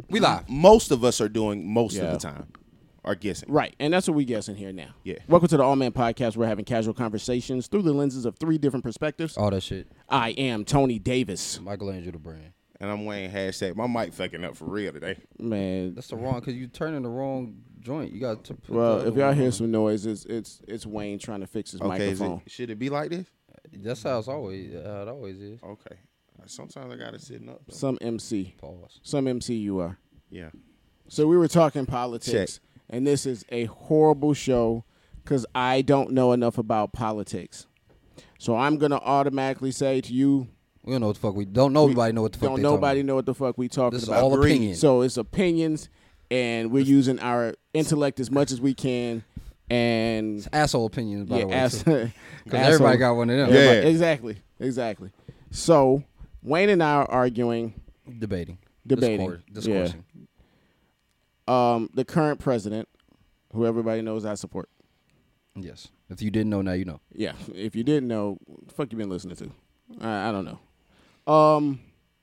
We live. Most of us are doing most of the time. Are guessing. Right, and that's what we guessing here now. Yeah. Welcome to the All Man Podcast. We're having casual conversations through the lenses of 3 different perspectives. All that shit. I am Tony Davis. Michelangelo the brand. And I'm Wayne #. My mic fucking up for real today. Man, That's the wrong, because you turning the wrong joint. You got to put well, the if y'all other hear one. some noise, it's Wayne trying to fix his microphone. Should it be like this? That's how it always is. Okay. Sometimes I gotta sit up. Though. Some MC. Pause. Some MC you are. Yeah. So we were talking politics, and this is a horrible show because I don't know enough about politics. So I'm going to automatically say to you, We don't know what the fuck we don't. Nobody know what the fuck. don't they nobody talking know what the fuck we talking This is about. all opinions. So it's opinions, and we're using our intellect as much as we can. And about. Asshole opinions, by the way. because Because everybody got one of them. Yeah. Exactly. So Wayne and I are arguing, Debating. Yeah. Discoursing. The current president, who everybody knows I support. Yes. If you didn't know, now you know. Yeah, if you didn't know, the fuck you been listening to? I don't know.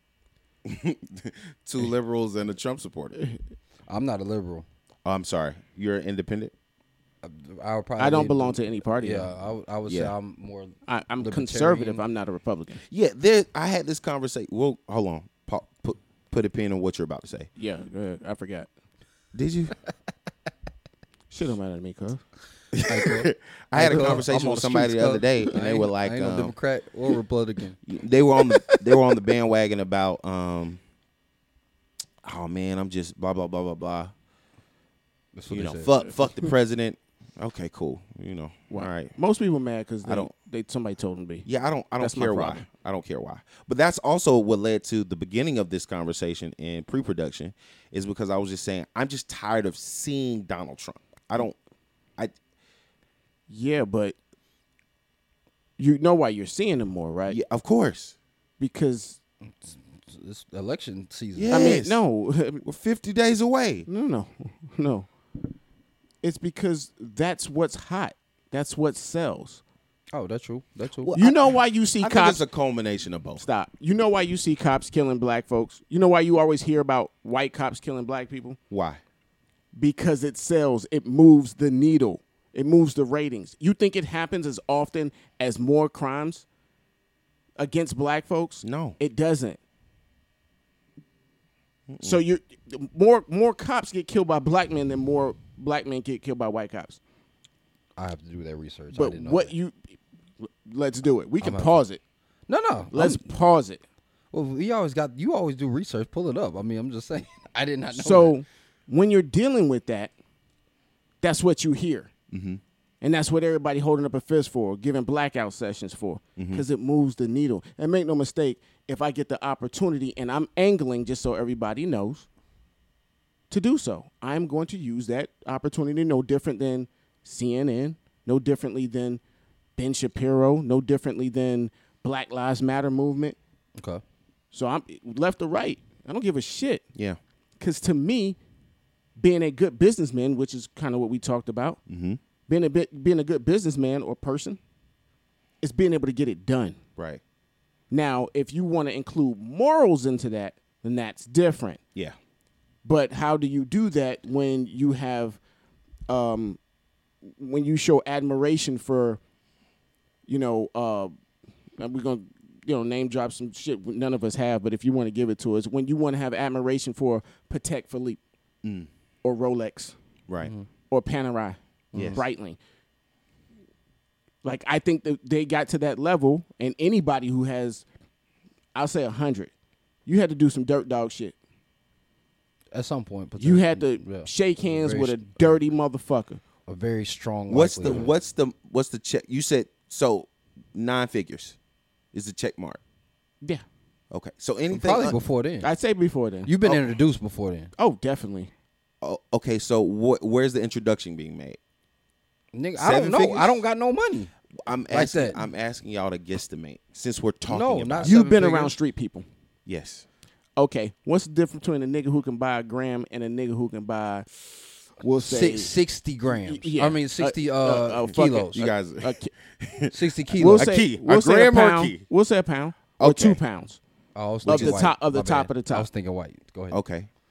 2 liberals and a Trump supporter. I'm not a liberal. Oh, I'm sorry. You're an independent? I would probably I don't belong to any party. Yeah, though. I would say Yeah. I'm more. I'm libertarian. conservative. I'm not a Republican. Yeah, I had this conversation. Well, hold on. Put a pin on what you're about to say. Yeah, go ahead. I forgot. Did you? Shit don't matter to me, cuz. I had a I'm conversation on with the somebody streets, the other cuz. day, and they were like, I ain't no Democrat or Republican. they were on the bandwagon about oh man, I'm just blah blah blah blah blah. That's what You they know, said. fuck the president. Okay, cool. You know, all right. Most people mad because I don't- somebody told them to be. Yeah, I don't That's my care why. problem. I don't care why. But that's also what led to the beginning of this conversation in pre-production, is because I was just saying I'm just tired of seeing Donald Trump. Yeah, but you know why you're seeing him more, right? Yeah, of course. Because It's election season. Yeah. I mean, Yes. no, We're 50 days away. no. It's because that's what's hot. That's what sells. Oh, that's true. That's true. Well, You know why you see I think cops? it's a culmination of both. Stop. You know why you see cops killing black folks? You know why you always hear about white cops killing black people? Why? Because it sells. It moves the needle. It moves the ratings. You think it happens as often as more crimes against black folks? No. It doesn't. So you're more cops get killed by black men than more black men get killed by white cops. I have to do that research. I But didn't know what that. let's do it. We can gonna- pause it. No. Let's pause it. Well, you always do research. Pull it up. I mean, I'm just saying. I did not know. So when you're dealing with that, that's what you hear. Mm-hmm. And that's what everybody holding up a fist for, giving blackout sessions for, because it moves the needle. And make no mistake, if I get the opportunity and I'm angling just so everybody knows to do so, I'm going to use that opportunity no different than CNN, no differently than Ben Shapiro, no differently than Black Lives Matter movement. Okay. So I'm left or right. I don't give a shit. Yeah. Because to me, being a good businessman, which is kind of what we talked about, being a good businessman or person, is being able to get it done. Right. Now, if you want to include morals into that, then that's different. Yeah. But how do you do that when you have, when you show admiration for, we're gonna, name drop some shit none of us have, but if you want to give it to us, when you want to have admiration for Patek Philippe or Rolex Right. or Panerai, Yes. Breitling. Like, I think that they got to that level, and anybody who has, I'll say 100, you had to do some dirt dog shit. At some point, You had to yeah. shake hands Very with a dirty motherfucker. a very strong. What's likelihood. the check? You said so 9 figures is the check mark. Yeah. Okay. So anything Probably before then. I'd say before then. You've been introduced before then, Oh, definitely. okay, so where's the introduction being made? nigga. I don't 7 know. figures? I don't got no money. I'm Like asking that. I'm asking y'all to guesstimate since we're talking No, about not it. You've 7 been figures. around street people. Yes. Okay. What's the difference between a nigga who can buy a gram and a nigga who can buy, we'll say, 60 grams. Yeah. I mean 60 fucking- kilos. You guys 60 we'll kilos. A say, key. we'll A say gram or a pound. key? We'll say a pound or Okay. 2 pounds. I was Of thinking the white. top- of the My top bad. of the top. I was thinking white. Go ahead. Okay.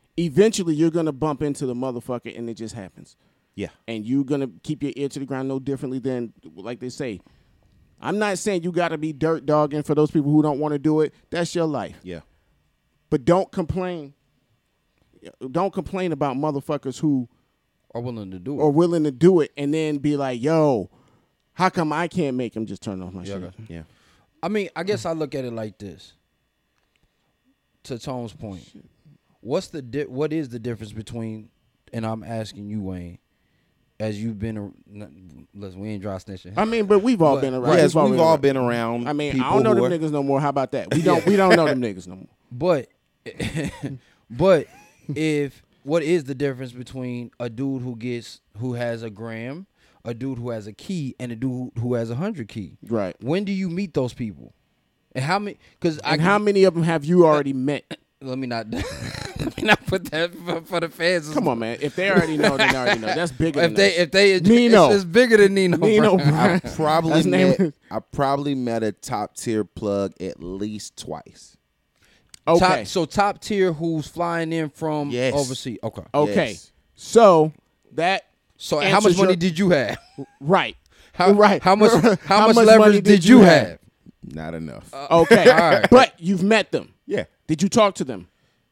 eventually you're gonna bump into the motherfucker, and it just happens. Yeah. And you're gonna keep your ear to the ground no differently than, like they say. I'm not saying you got to be dirt dogging for those people who don't want to do it. That's your life. Yeah. But don't complain. Don't complain about motherfuckers who Are willing to do it. are willing to do it, and then be like, "Yo, how come I can't make them?" Just turn off my Yeah, I shit. got you. Yeah. I mean, I guess I look at it like this. To Tone's point, what is the difference between? And I'm asking you, Wayne, as you've been. Listen, we ain't dry snitching. I mean, but we've all But- been around. Yes, we've all around. been around. I mean, I people don't know who them are- niggas no more. How about that? We don't know them niggas no more. But, but if what is the difference between a dude who has a gram, a dude who has a key, and a dude who has 100 key? Right. When do you meet those people? And how many? And how many of them have you already met? Let me not. Let me not put that for the fans. Come on, man. If they already know, they already know. That's bigger than us. If they Nino. it's bigger than Nino. Nino bro. Brown. I probably met a top tier plug at least twice. Okay. Top tier who's flying in from Yes. overseas. Okay. Okay. Yes. So that So how answers much money your- did you have? right. Right. How much much leverage money did you have? Not enough. Okay. All right. But you've met them. yeah. Did you talk to them?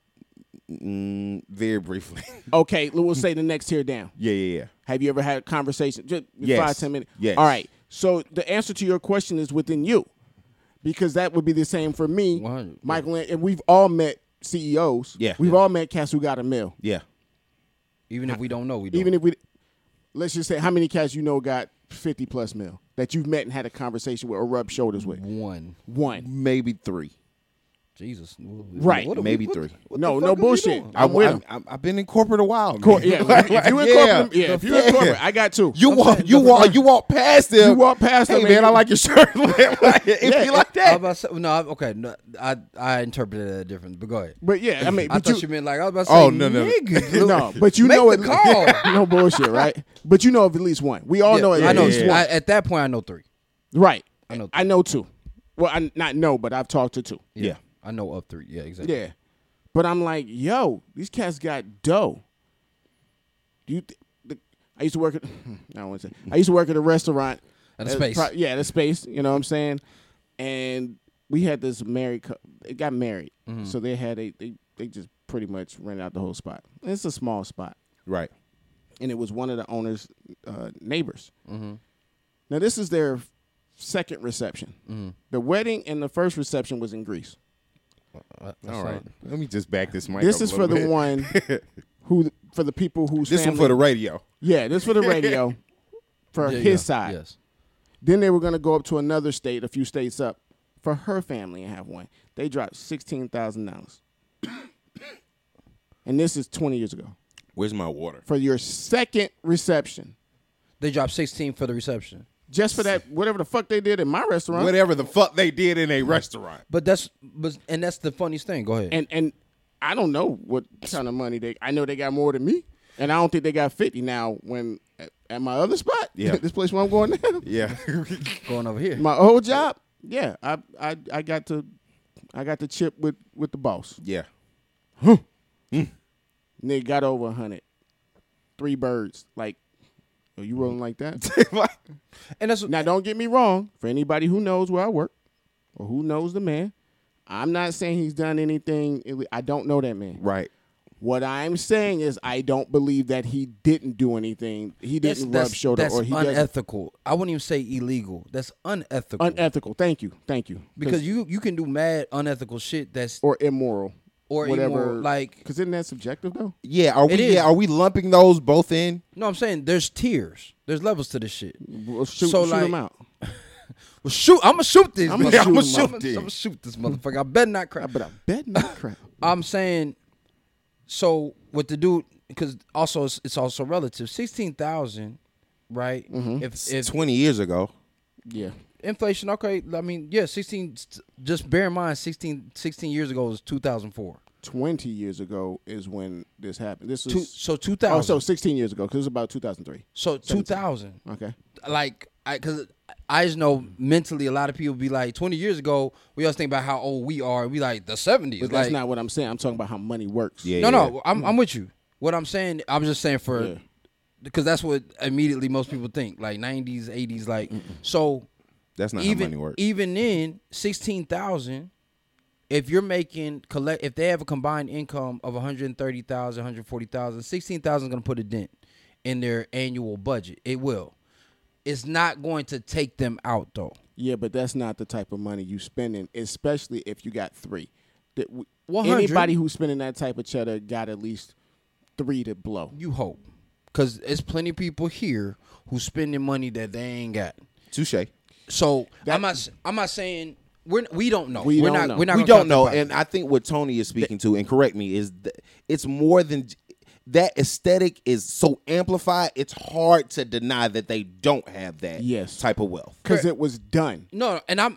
Very briefly. Okay. We'll say the next tier down. yeah. Have you ever had a conversation? Just Yes. 5-10 minutes. Yes. All right. So the answer to your question is within you, because that would be the same for me, 100, Michael, and we've all met CEOs. Yeah. We've all met cats who got a mill. Yeah. Even if we don't know, we don't. Even if we, let's just say, how many cats you know got 50 plus mil that you've met and had a conversation with or rubbed shoulders with? One. Maybe 3. Jesus. Right. Maybe 3. No bullshit. Doing? I'm with 'em. I've been in corporate a while. Yeah, man. if you in Yeah. corporate, if you in corporate, I got 2. You walk past them. You walk past them, Hey man, and I you- like your shirt. It be like I that. was about to say, no, okay. No, I interpreted that different, but go ahead. But yeah, I mean, I but thought you meant like I was about to say, Oh, no. nigga, no, but you make know the it. call. No bullshit, right? But you know of at least one. We all know at I know. least one. At that point, I know 3. Right. I know 2. Well, I not know, but I've talked to 2. Yeah. I know of 3. Yeah, exactly. Yeah. But I'm like, yo, these cats got dough. I used to work at I used to work at a restaurant. At a space. The space, you know what I'm saying? And we had this married they got married. Mm-hmm. So they had they just pretty much rented out the whole spot. And it's a small spot. Right. And it was one of the owner's neighbors. Mm-hmm. Now this is their second reception. Mm-hmm. The wedding and the first reception was in Greece. All right. Let me just back this mic. This up a is for little the bit. one for the people whose This one family, for the radio. yeah, this for the radio for Yeah, his yeah, side. Yes. Then they were going to go up to another state, a few states up, for her family and have one. They dropped $16,000, and this is 20 years ago Where's my water? for your second reception. They dropped 16 for the reception. Just for that, whatever the fuck they did in my restaurant. Whatever the fuck they did in a restaurant. But that's the funniest thing. Go ahead. And I don't know what kind of money I know they got more than me, and I don't think they got 50 now. When at my other spot, Yeah. this place where I'm going now, Yeah. Going over here. my old job, yeah, I got to chip with the boss. yeah. Nigga got over 100, 3 birds. Like, are you rolling like that? And that's Now, don't get me wrong. For anybody who knows where I work or who knows the man, I'm not saying he's done anything. I don't know that man. Right. What I'm saying is I don't believe that he didn't do anything. He didn't rub shoulder that's or he doesn't. unethical. I wouldn't even say illegal. That's unethical. Unethical. Thank you. Because you can do mad unethical shit that's Or immoral. or whatever. immoral, like Because isn't that subjective, though? Yeah. Are we? It is. Yeah. Are we lumping those both in? no, I'm saying there's tiers. There's levels to this shit. Well, shoot So, him like, out. Well, shoot, I'm gonna shoot this. I'ma motherfucker. shoot him out. I'm gonna shoot this motherfucker. I better not cry. But I bet not crap. I'm saying, so with the dude, because also it's also relative. 16,000, right? Mm-hmm. If 20 years ago. Yeah. inflation, okay. I mean, yeah, 16. Just bear in mind, 16 years ago was 2004. 20 years ago is when this happened. This is So 2000. oh, so 16 years ago because it was about 2003. So 2000. Okay. Like, because I just know mentally a lot of people be like 20 years ago we always think about how old we are and we like the 70s. But that's not what I'm saying. I'm talking about how money works. Yeah. No, I'm with you. What I'm saying, I'm just saying because that's what immediately most people think, like 90s, 80s, like so. That's not how money works. Even then, 16,000. If you're making if they have a combined income of 130,000, 140,000, 16,000 is gonna put a dent in their annual budget. It will. It's not going to take them out though. Yeah, but that's not the type of money you spending, especially if you got 3. 100. Anybody who's spending that type of cheddar got at least 3 to blow. You hope, because there's plenty of people here who spending money that they ain't got. Touche. So I'm not saying we don't know. We We're don't not. know. We're not. We gonna don't know, count that and I think what Tony is speaking to, and correct me, is that it's more than that. Aesthetic is so amplified. It's hard to deny that they don't have that type of wealth because it was done. No, and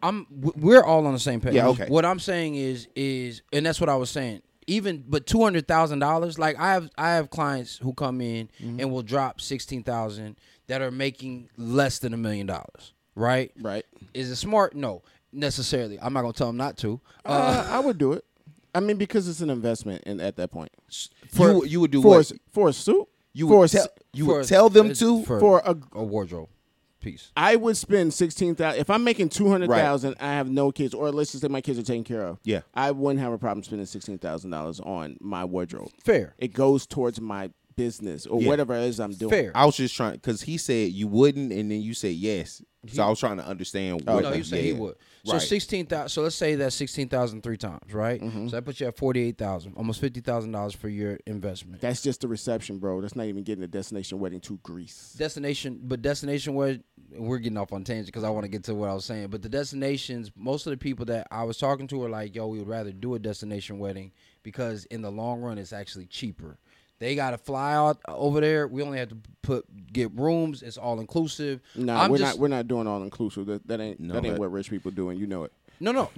we're all on the same page. Yeah, okay. What I'm saying is, and that's what I was saying. But $200,000, like I have clients who come in and will drop 16,000 that are making less than $1 million. Right. Right. Is it smart? No, necessarily. I'm not gonna tell them not to. I would do it. I mean, because it's an investment, and at that point, you would do for what? For a suit. You would tell them to for a wardrobe piece. I would spend 16,000 if I'm making 200,000. I have no kids, or let's just say my kids are taken care of. Yeah, I wouldn't have a problem spending $16,000 on my wardrobe. Fair. It goes towards my business or whatever it is I'm doing. Fair. I was just trying because he said you wouldn't, and then you said yes. So I was trying to understand. No, you said he would. So Right. 16,000. So let's say that's 16,000 3 times, right? So that puts you at 48,000, almost $50,000 for your investment. That's just the reception, bro. That's not even getting the destination wedding to Greece. Destination wedding. We're getting off on tangent because I want to get to what I was saying. But the destinations, most of the people that I was talking to are like, yo, we would rather do a destination wedding because in the long run, it's actually cheaper. They got to fly out over there. We only have to get rooms. It's all inclusive. Nah, we're not doing all inclusive. That ain't what rich people do, and you know it. No.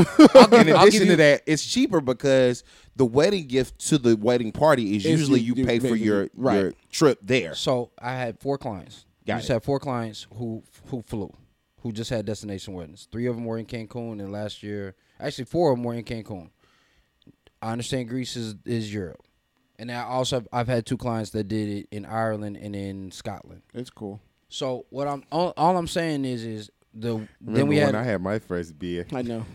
In addition to that, it's cheaper because the wedding gift to the wedding party is usually you pay for your trip there. So I had 4 clients. Got just it. had 4 clients who flew, who just had destination weddings. 3 of them were in Cancun, and last year, actually 4 of them were in Cancun. I understand Greece is Europe. And I also I've had 2 clients that did it in Ireland and in Scotland. It's cool. So what all I'm saying is then we when had I had my first beer. I know.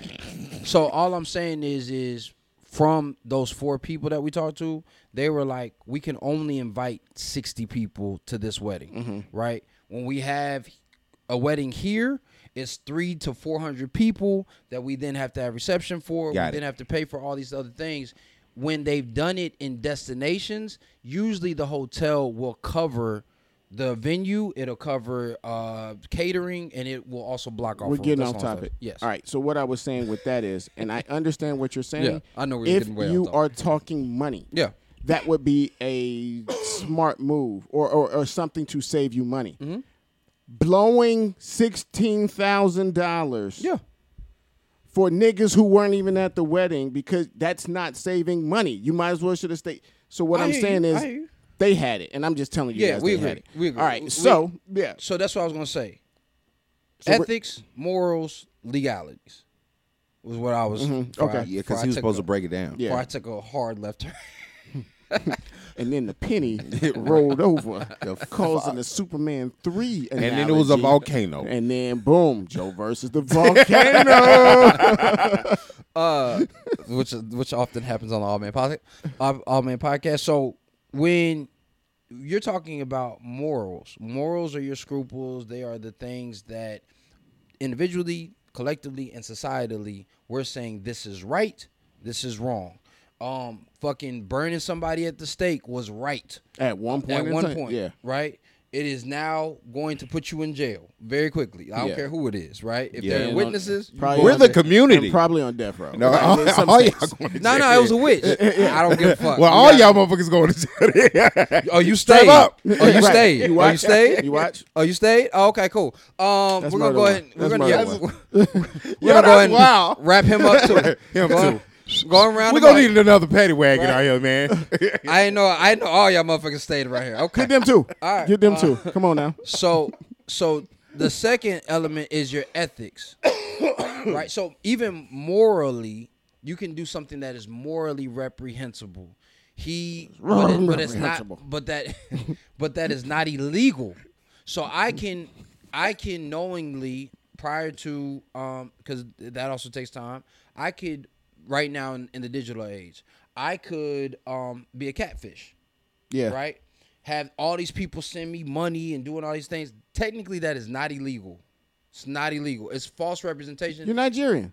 So all I'm saying is from those 4 people that we talked to, they were like, we can only invite 60 people to this wedding, right? When we have a wedding here, it's 300 to 400 people that we then have to have reception for. Then have to pay for all these other things. When they've done it in destinations, usually the hotel will cover the venue, it'll cover catering, and it will also block off. We're getting off topic. Yes. All right. So what I was saying with that is, and I understand what you're saying. Yeah, I know we're if getting way off you topic. are talking money, Yeah. that would be a smart move or something to save you money. Blowing $16,000. Yeah. For niggas who weren't even at the wedding, because that's not saving money. You might as well should have stayed. So what I'm saying is they had it, and I'm just telling you guys we they agree. had it. We agree. All right, so that's what I was gonna say. So ethics, morals, legalities was what I was. Okay. Yeah, because he was supposed to break it down. Yeah. Before I took a hard left turn. And then the penny rolled over, causing the Superman 3 And then it was a analogy. volcano. And then boom, Joe versus the volcano. Which often happens on the All Man podcast. So when you're talking about morals are your scruples. They are the things that individually, collectively, and societally we're saying this is right, this is wrong. Fucking burning somebody at the stake was right At one point. at one point. Yeah. Right. It is now going to put you in jail very quickly. I don't Yeah. care who it is. Right. If Yeah. there are witnesses, Probably We're on the de- community. and probably on death row. No, Right, all in some y'all states. going to no, jail. it was a witch. I don't give a fuck. Well, all y'all motherfuckers going to jail. Oh, you stayed. up. Oh, you Right. stayed. You Oh, watch? you stayed. You watch? Oh, you stayed. Oh, okay, cool. We're gonna murder go one. ahead. We're That's gonna, murder we're gonna go ahead wow. and wrap him up too. Him Going- too. Going around. We're the going to mic. need another paddy wagon out here, man. I know all y'all motherfuckers stayed right here. Okay. Get them too. All right. Get them too. Come on now. So the second element is your ethics, right? So even morally, you can do something that is morally reprehensible. But it's not. But that is not illegal. So I can knowingly, prior to because that also takes time. I could right now in the digital age, I could be a catfish. Yeah. Right. Have all these people send me money and doing all these things. Technically, that is not illegal. It's not illegal. It's false representation. You're Nigerian.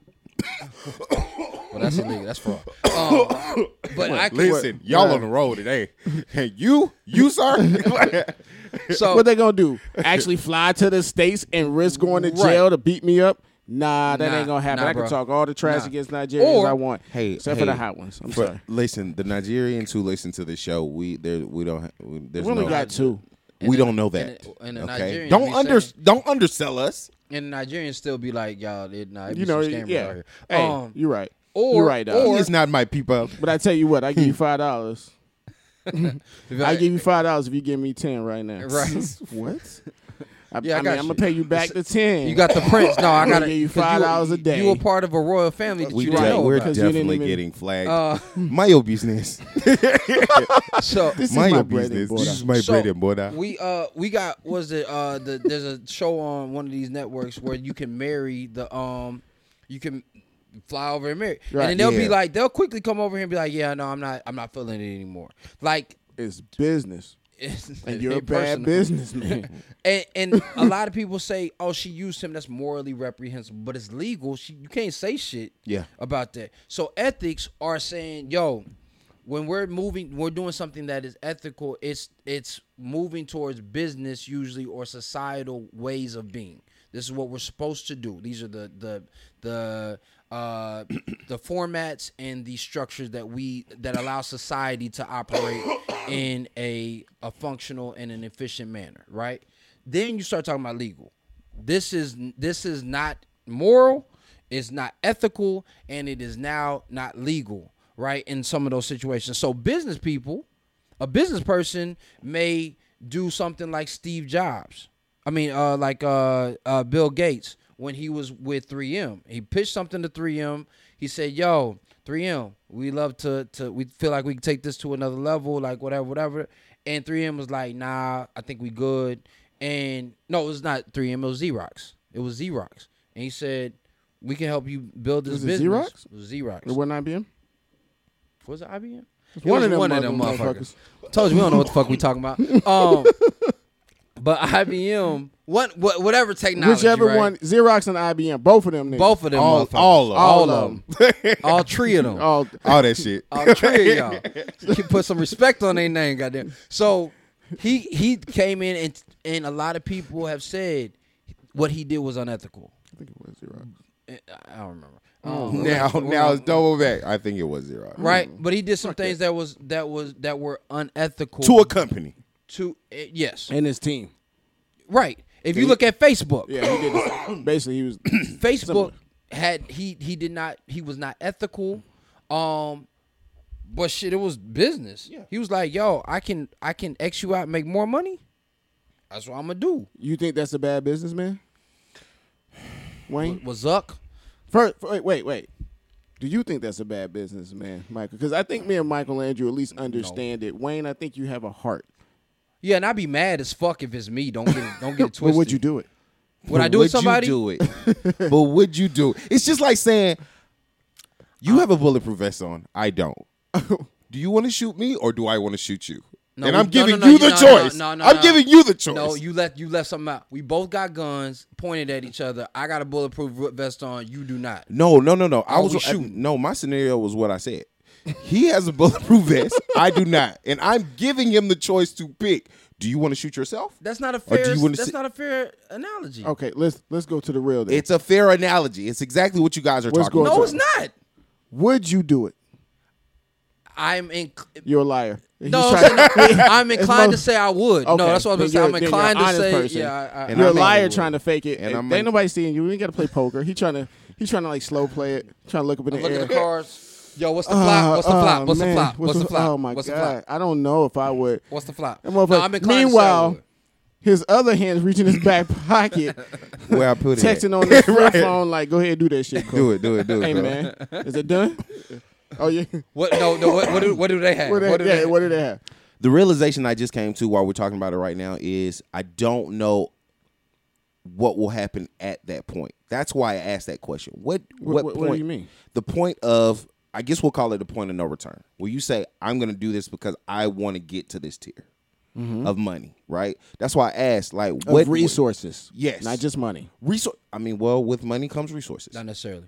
Well, that's illegal. That's fraud. But I can, listen, y'all on the road today. And you, sir. So what they gonna do? Actually fly to the States and risk going to jail to beat me up? Nah, that ain't gonna happen. I can talk all the trash against Nigerians I want. Except for the hot ones. I'm sorry. Listen, the Nigerians who listen to the show, we only got two. We don't know that. And okay, don't undersell us. And the Nigerians still be like, y'all, you know, yeah. Hey, you're right. You're right, dog. He is not my people. But I tell you what, I give you $5. I give you $5 if you give me 10 right now. Right? What? I'm gonna pay you back the 10. You got the prince. No, I gotta give you $5 a day. You were part of a royal family that you didn't know. We're about. definitely getting flagged. My business. So this is my my business. bread This is my bread and butter. We got there's a show on one of these networks where you can marry you can fly over and marry, right. And then they'll quickly come over here and be like, yeah, no, I'm not feeling it anymore. Like it's business. And you're a bad businessman. and a lot of people say, oh, she used him. That's morally reprehensible, but it's legal. You can't say shit about that. So ethics are saying, yo, when we're doing something that is ethical, it's moving towards business usually or societal ways of being. This is what we're supposed to do. These are the formats and the structures that allow society to operate in a functional and an efficient manner, right? Then you start talking about legal. This is not moral, it's not ethical, and it is now not legal, right? In some of those situations. So a business person may do something like Steve Jobs. I mean, Bill Gates. When he was with 3M, he pitched something to 3M. He said, yo, 3M, we love we feel like we can take this to another level, like whatever. And 3M was like, nah, I think we good. And no, it was not 3M, it was Xerox. And he said, we can help you build this business. Xerox? It was Xerox. It wasn't IBM? Was it IBM? One of them motherfuckers. Told you we don't know what the fuck we talking about. But IBM, whatever technology, whichever right? one, Xerox and IBM, both of them niggas. Both of them motherfuckers. All of them. All three of them. All that shit. All three of y'all. You can put some respect on their name, goddamn. So he came in and a lot of people have said what he did was unethical. I think it was Xerox. I don't remember. Now it's double back. I think it was Xerox. Right, but he did some things that were unethical to a company. Yes, and his team. Right. If you look at Facebook, yeah, he did this. Basically, he was Facebook he was not ethical, but shit, it was business. Yeah. He was like, yo, I can X you out and make more money. That's what I'm gonna do. You think that's a bad business, man? Wayne? Was Zuck? First, wait. Do you think that's a bad business, man, Michael? Because I think me and Michael Andrew at least understand it. Wayne, I think you have a heart. Yeah, and I'd be mad as fuck if it's me. Don't get it twisted. But would you do it? Would I do it somebody? Would you do it? But would you do it? It's just like saying, you have a bulletproof vest on. I don't. Do you want to shoot me or do I want to shoot you? No, and I'm giving you the choice. I'm giving you the choice. No, you left something out. We both got guns pointed at each other. I got a bulletproof vest on. You do not. No. I was shooting. No, my scenario was what I said. He has a bulletproof vest. I do not, and I'm giving him the choice to pick. Do you want to shoot yourself? That's not a fair. Not a fair analogy. Okay, let's go to the real. Then. It's a fair analogy. It's exactly what you guys are talking about. No, it's not. Would you do it? You're a liar. No, I'm inclined to say I would. Okay. No, that's what I'm saying. I'm inclined to say, person. Yeah. You're a liar trying to fake it. And ain't nobody seeing you. We ain't got to play poker. He's trying to like slow play it. Trying to look up in the air. Look at the cards. Yo, what's the flop? What's the flop? What's the flop? What's the flop? Oh my God! I don't know if I would. What's the flop? No, I'm inclined. Meanwhile, his other hand's reaching his back pocket. Where I put it. Texting on the flip phone like, go ahead and do that shit, Cole. Do it. Hey, man. Is it done? Oh, yeah. What? No. What do they have? What do they have? The realization I just came to while we're talking about it right now is I don't know what will happen at that point. That's why I asked that question. What point? What do you mean? The point of, I guess we'll call it the point of no return. Where you say, I'm going to do this because I want to get to this tier of money, right? That's why I asked, like, what resources? Yes. Not just money. With money comes resources. Not necessarily.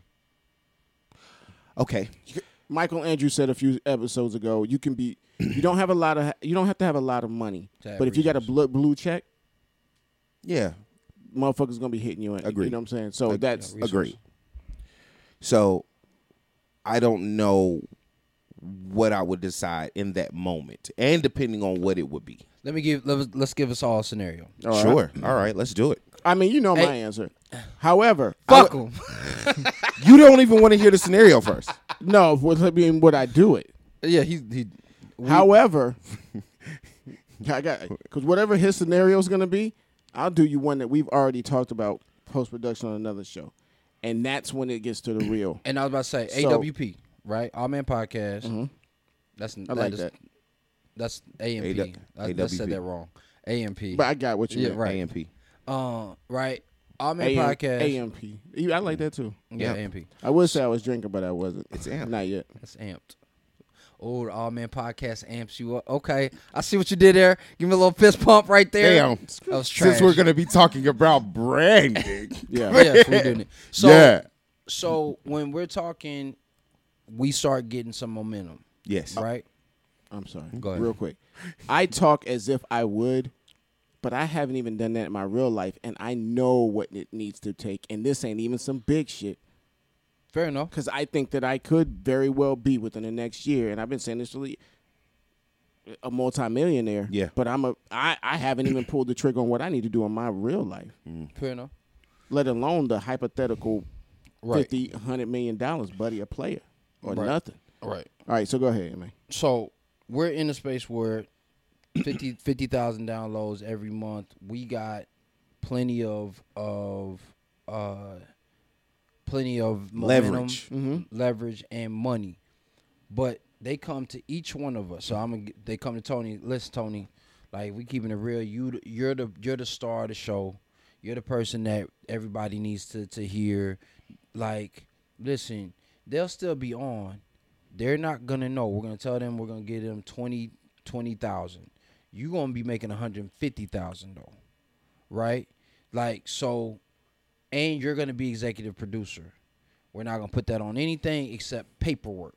Okay. Michael Andrews said a few episodes ago, you don't have to have a lot of money, but if you got a blue check, yeah, motherfuckers gonna be hitting you in. Agreed. You know what I'm saying? So that's agreed. So I don't know what I would decide in that moment, and depending on what it would be. Let's give us all a scenario. All sure. Right. All right, let's do it. I mean, you know my answer. However, fuck them. You don't even want to hear the scenario first. No, would I do it? Yeah, However, because whatever his scenario is gonna be, I'll do you one that we've already talked about post production on another show, and that's when it gets to the real. And I was about to say AWP, right? All Man Podcast. Mm-hmm. I like that. That's AMP. I said that wrong. AMP. But I got what you meant. Right. AMP. Right. All Man Podcast. AMP. I like that too. Yeah, AMP. I would say I was drinking, but I wasn't. It's amped. Not yet. That's amped. Oh, the All Man Podcast amps you up. Okay. I see what you did there. Give me a little fist pump right there. Damn. That was trash. Since we're going to be talking about branding. Yeah. Yes, we're doing it. So, yeah. So when we're talking, we start getting some momentum. Yes. Right? I'm sorry. Go ahead. Real quick. I talk as if I would, but I haven't even done that in my real life, and I know what it needs to take, and this ain't even some big shit. Fair enough. Because I think that I could very well be within the next year, and I've been saying this to a multimillionaire. Yeah. But I haven't even pulled the trigger on what I need to do in my real life. Fair enough. Let alone the hypothetical Right. $50, $100 million, buddy, a player or nothing. Right. All right, so go ahead, man. So we're in a space where 50,000 downloads every month. We got plenty of momentum, leverage, leverage and money, but they come to each one of us. So they come to Tony. Listen, Tony, like we keeping it real. You're the star of the show. You're the person that everybody needs to hear. Like, listen, they'll still be on. They're not gonna know. We're gonna tell them we're gonna give them 20,000. You gonna be making 150,000 though, right? Like so. And you're going to be executive producer. We're not going to put that on anything except paperwork.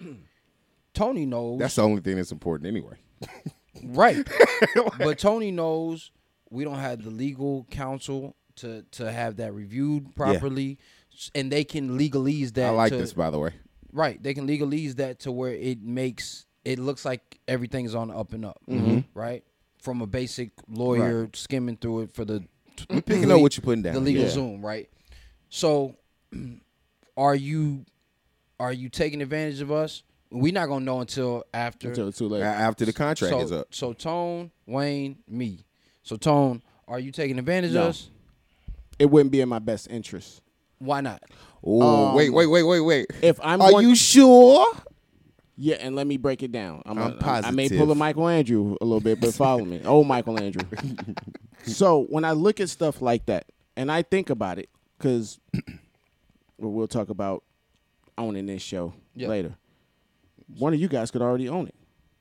Tony knows. That's the only thing that's important anyway. Right. But Tony knows we don't have the legal counsel to have that reviewed properly. Yeah. And they can legalese that. I like this, by the way. Right. They can legalese that to where it looks like everything's on the up and up. Right? From a basic lawyer skimming through it for the picking up what you're putting down. The legal Zoom, right? So, are you taking advantage of us? We're not gonna know until too late. After the contract is up. So Tone, Wayne, me. So Tone, are you taking advantage of us? It wouldn't be in my best interest. Why not? Oh, wait. If Are you sure? Yeah, and let me break it down. I'm positive. I may pull a Michael Andrew a little bit, but follow me. Old Michael Andrew. So when I look at stuff like that, and I think about it, because we'll talk about owning this show later. One of you guys could already own it,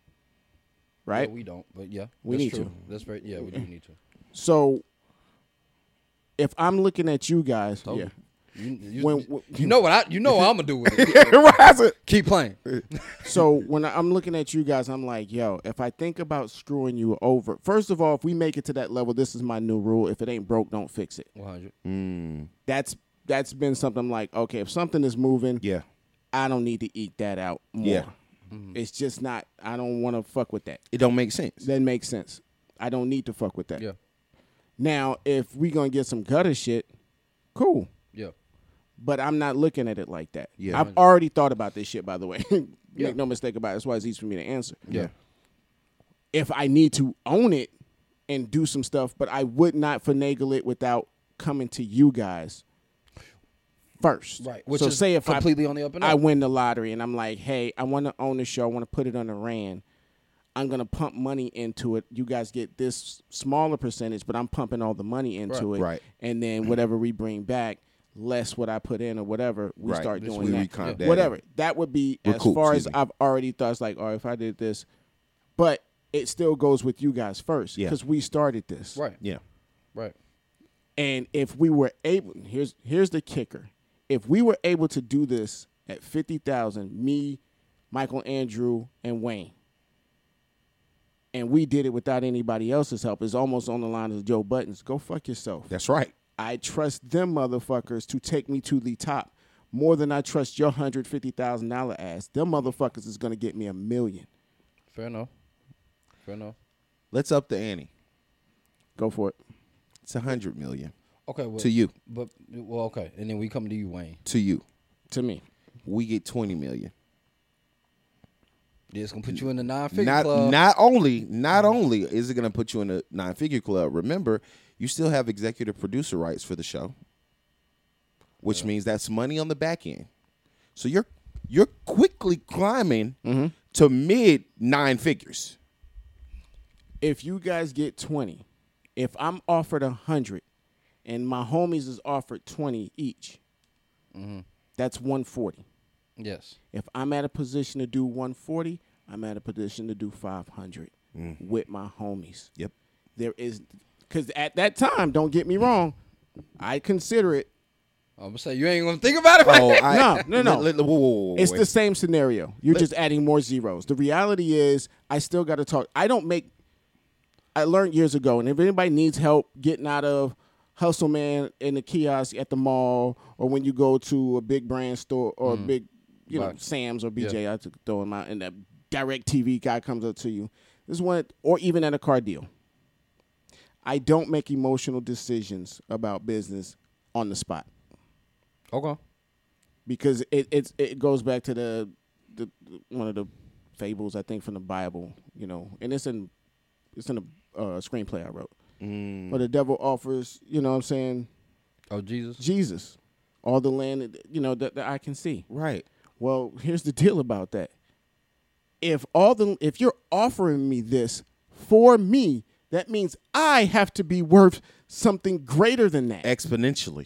right? Yeah, we don't, but yeah, we need true. to. That's right. Yeah, we do need to. So if I'm looking at you guys, totally. You know what I'm gonna do with it. Keep playing. So when I'm looking at you guys, I'm like, yo, if I think about screwing you over, first of all, if we make it to that level, this is my new rule. If it ain't broke, don't fix it. 100. That's been something I'm like, okay, if something is moving, I don't need to eat that out more. Yeah. It's just not, I don't want to fuck with that. It don't make sense. That makes sense. I don't need to fuck with that. Yeah. Now, if we going to get some gutter shit, cool. Yeah. But I'm not looking at it like that. Yeah. I've already thought about this shit, by the way. Make no mistake about it. That's why it's easy for me to answer. Yeah. If I need to own it, and do some stuff, but I would not finagle it without coming to you guys first. Right. Which so is say if completely on the up and up. I win the lottery and I'm like, hey, I want to own the show. I want to put it on the RAN. I'm going to pump money into it. You guys get this smaller percentage, but I'm pumping all the money into it. Right. And then whatever we bring back, less what I put in or whatever, we start doing that. Whatever. That would be as far as I've already thought. It's like, all right, if I did this. But it still goes with you guys first because we started this. Right. Yeah. Right. And if we were able, here's the kicker. If we were able to do this at 50,000, me, Michael Andrew, and Wayne, and we did it without anybody else's help, it's almost on the line of Joe Buttons. Go fuck yourself. That's right. I trust them motherfuckers to take me to the top more than I trust your $150,000 ass. Them motherfuckers is going to get me $1 million. Fair enough. Fair enough. Let's up the ante. Go for it. It's $100 million. Okay. Well, to you. Okay. And then we come to you, Wayne. To you. To me. We get $20 million. It's gonna put you in the 9-figure club. Not only is it gonna put you in a 9-figure club. Remember, you still have executive producer rights for the show, which means that's money on the back end. So you're quickly climbing to mid 9 figures. If you guys get 20, if I'm offered 100, and my homies is offered 20 each, that's 140. Yes. If I'm at a position to do 140, I'm at a position to do 500 with my homies. Yep. There is, because at that time, don't get me wrong, I consider it. I'm gonna say you ain't gonna think about it. No. Whoa, it's the same scenario. You're just adding more zeros. The reality is, I still got to talk. I learned years ago, and if anybody needs help getting out of Hustle Man in the kiosk at the mall, or when you go to a big brand store or a big, Sam's or BJ, I took throw them out, and that direct TV guy comes up to you. This is one, or even at a car deal. I don't make emotional decisions about business on the spot. Okay. Because it goes back to the one of the fables, I think, from the Bible, and it's in a screenplay I wrote. Where the devil offers, you know what I'm saying? Oh, Jesus. Jesus. All the land, that I can see. Right. Well, here's the deal about that. If you're offering me this for me, that means I have to be worth something greater than that. Exponentially.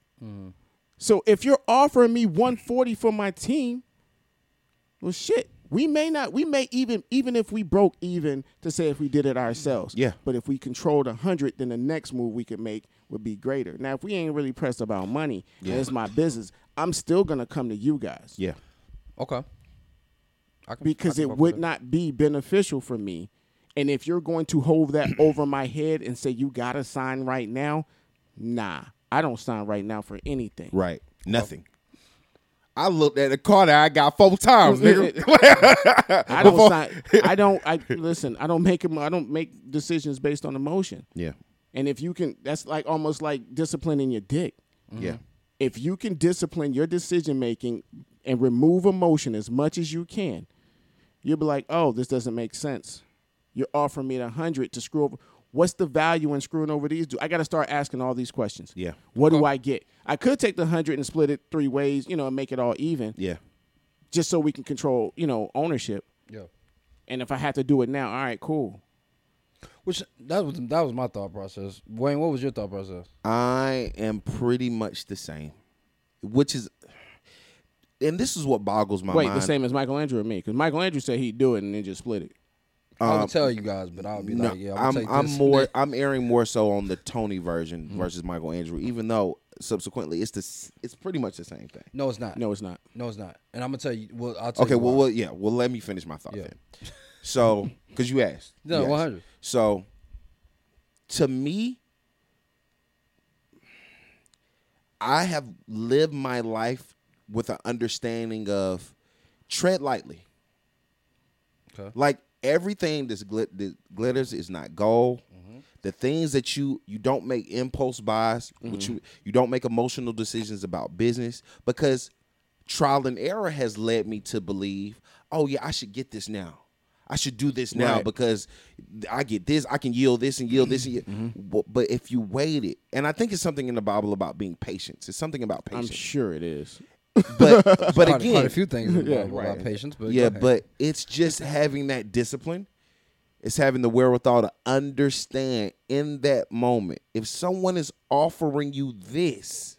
So if you're offering me 140 for my team, well, shit, we may even if we broke even to say if we did it ourselves. Yeah. But if we controlled 100, then the next move we could make would be greater. Now, if we ain't really pressed about money, and it's my business, I'm still going to come to you guys. Yeah. Okay. Because it would not be beneficial for me. And if you're going to hold that over my head and say you got to sign right now, nah. I don't sign right now for anything. Right. Nothing. I looked at the car that I got 4 times, nigga. I don't make decisions based on emotion. Yeah. And if you can, that's like almost like disciplining your dick. Yeah. If you can discipline your decision making and remove emotion as much as you can, you'll be like, oh, this doesn't make sense. You're offering me 100 to screw over. What's the value in screwing over these? I got to start asking all these questions. Yeah. What do I get? I could take the 100 and split it 3 ways, and make it all even. Yeah. Just so we can control, ownership. Yeah. And if I have to do it now, all right, cool. Which that was my thought process. Wayne, what was your thought process? I am pretty much the same, which is, and this is what boggles my mind. Wait, the same as Michael Andrew or me? Because Michael Andrew said he'd do it and then just split it. I would tell you guys, but I would be like, yeah, I'm airing more so on the Tony version versus Michael Andrew, even though subsequently it's pretty much the same thing. No, it's not. No, it's not. No, it's not. And I'm gonna tell you. Well, I'll tell you. Okay, well, let me finish my thought then. So, because you asked. No, 100. So, to me, I have lived my life with an understanding of tread lightly. Okay. Like everything that glitters is not gold. Mm-hmm. The things that you don't make impulse buys, which you don't make emotional decisions about business, because trial and error has led me to believe, oh yeah, I should get this now. I should do this now because I get this. I can yield this and yield this. But if you wait it, and I think it's something in the Bible about being patient. It's something about patience. I'm sure it is. But again, quite a few things about patience. But but it's just having that discipline. It's having the wherewithal to understand in that moment. If someone is offering you this,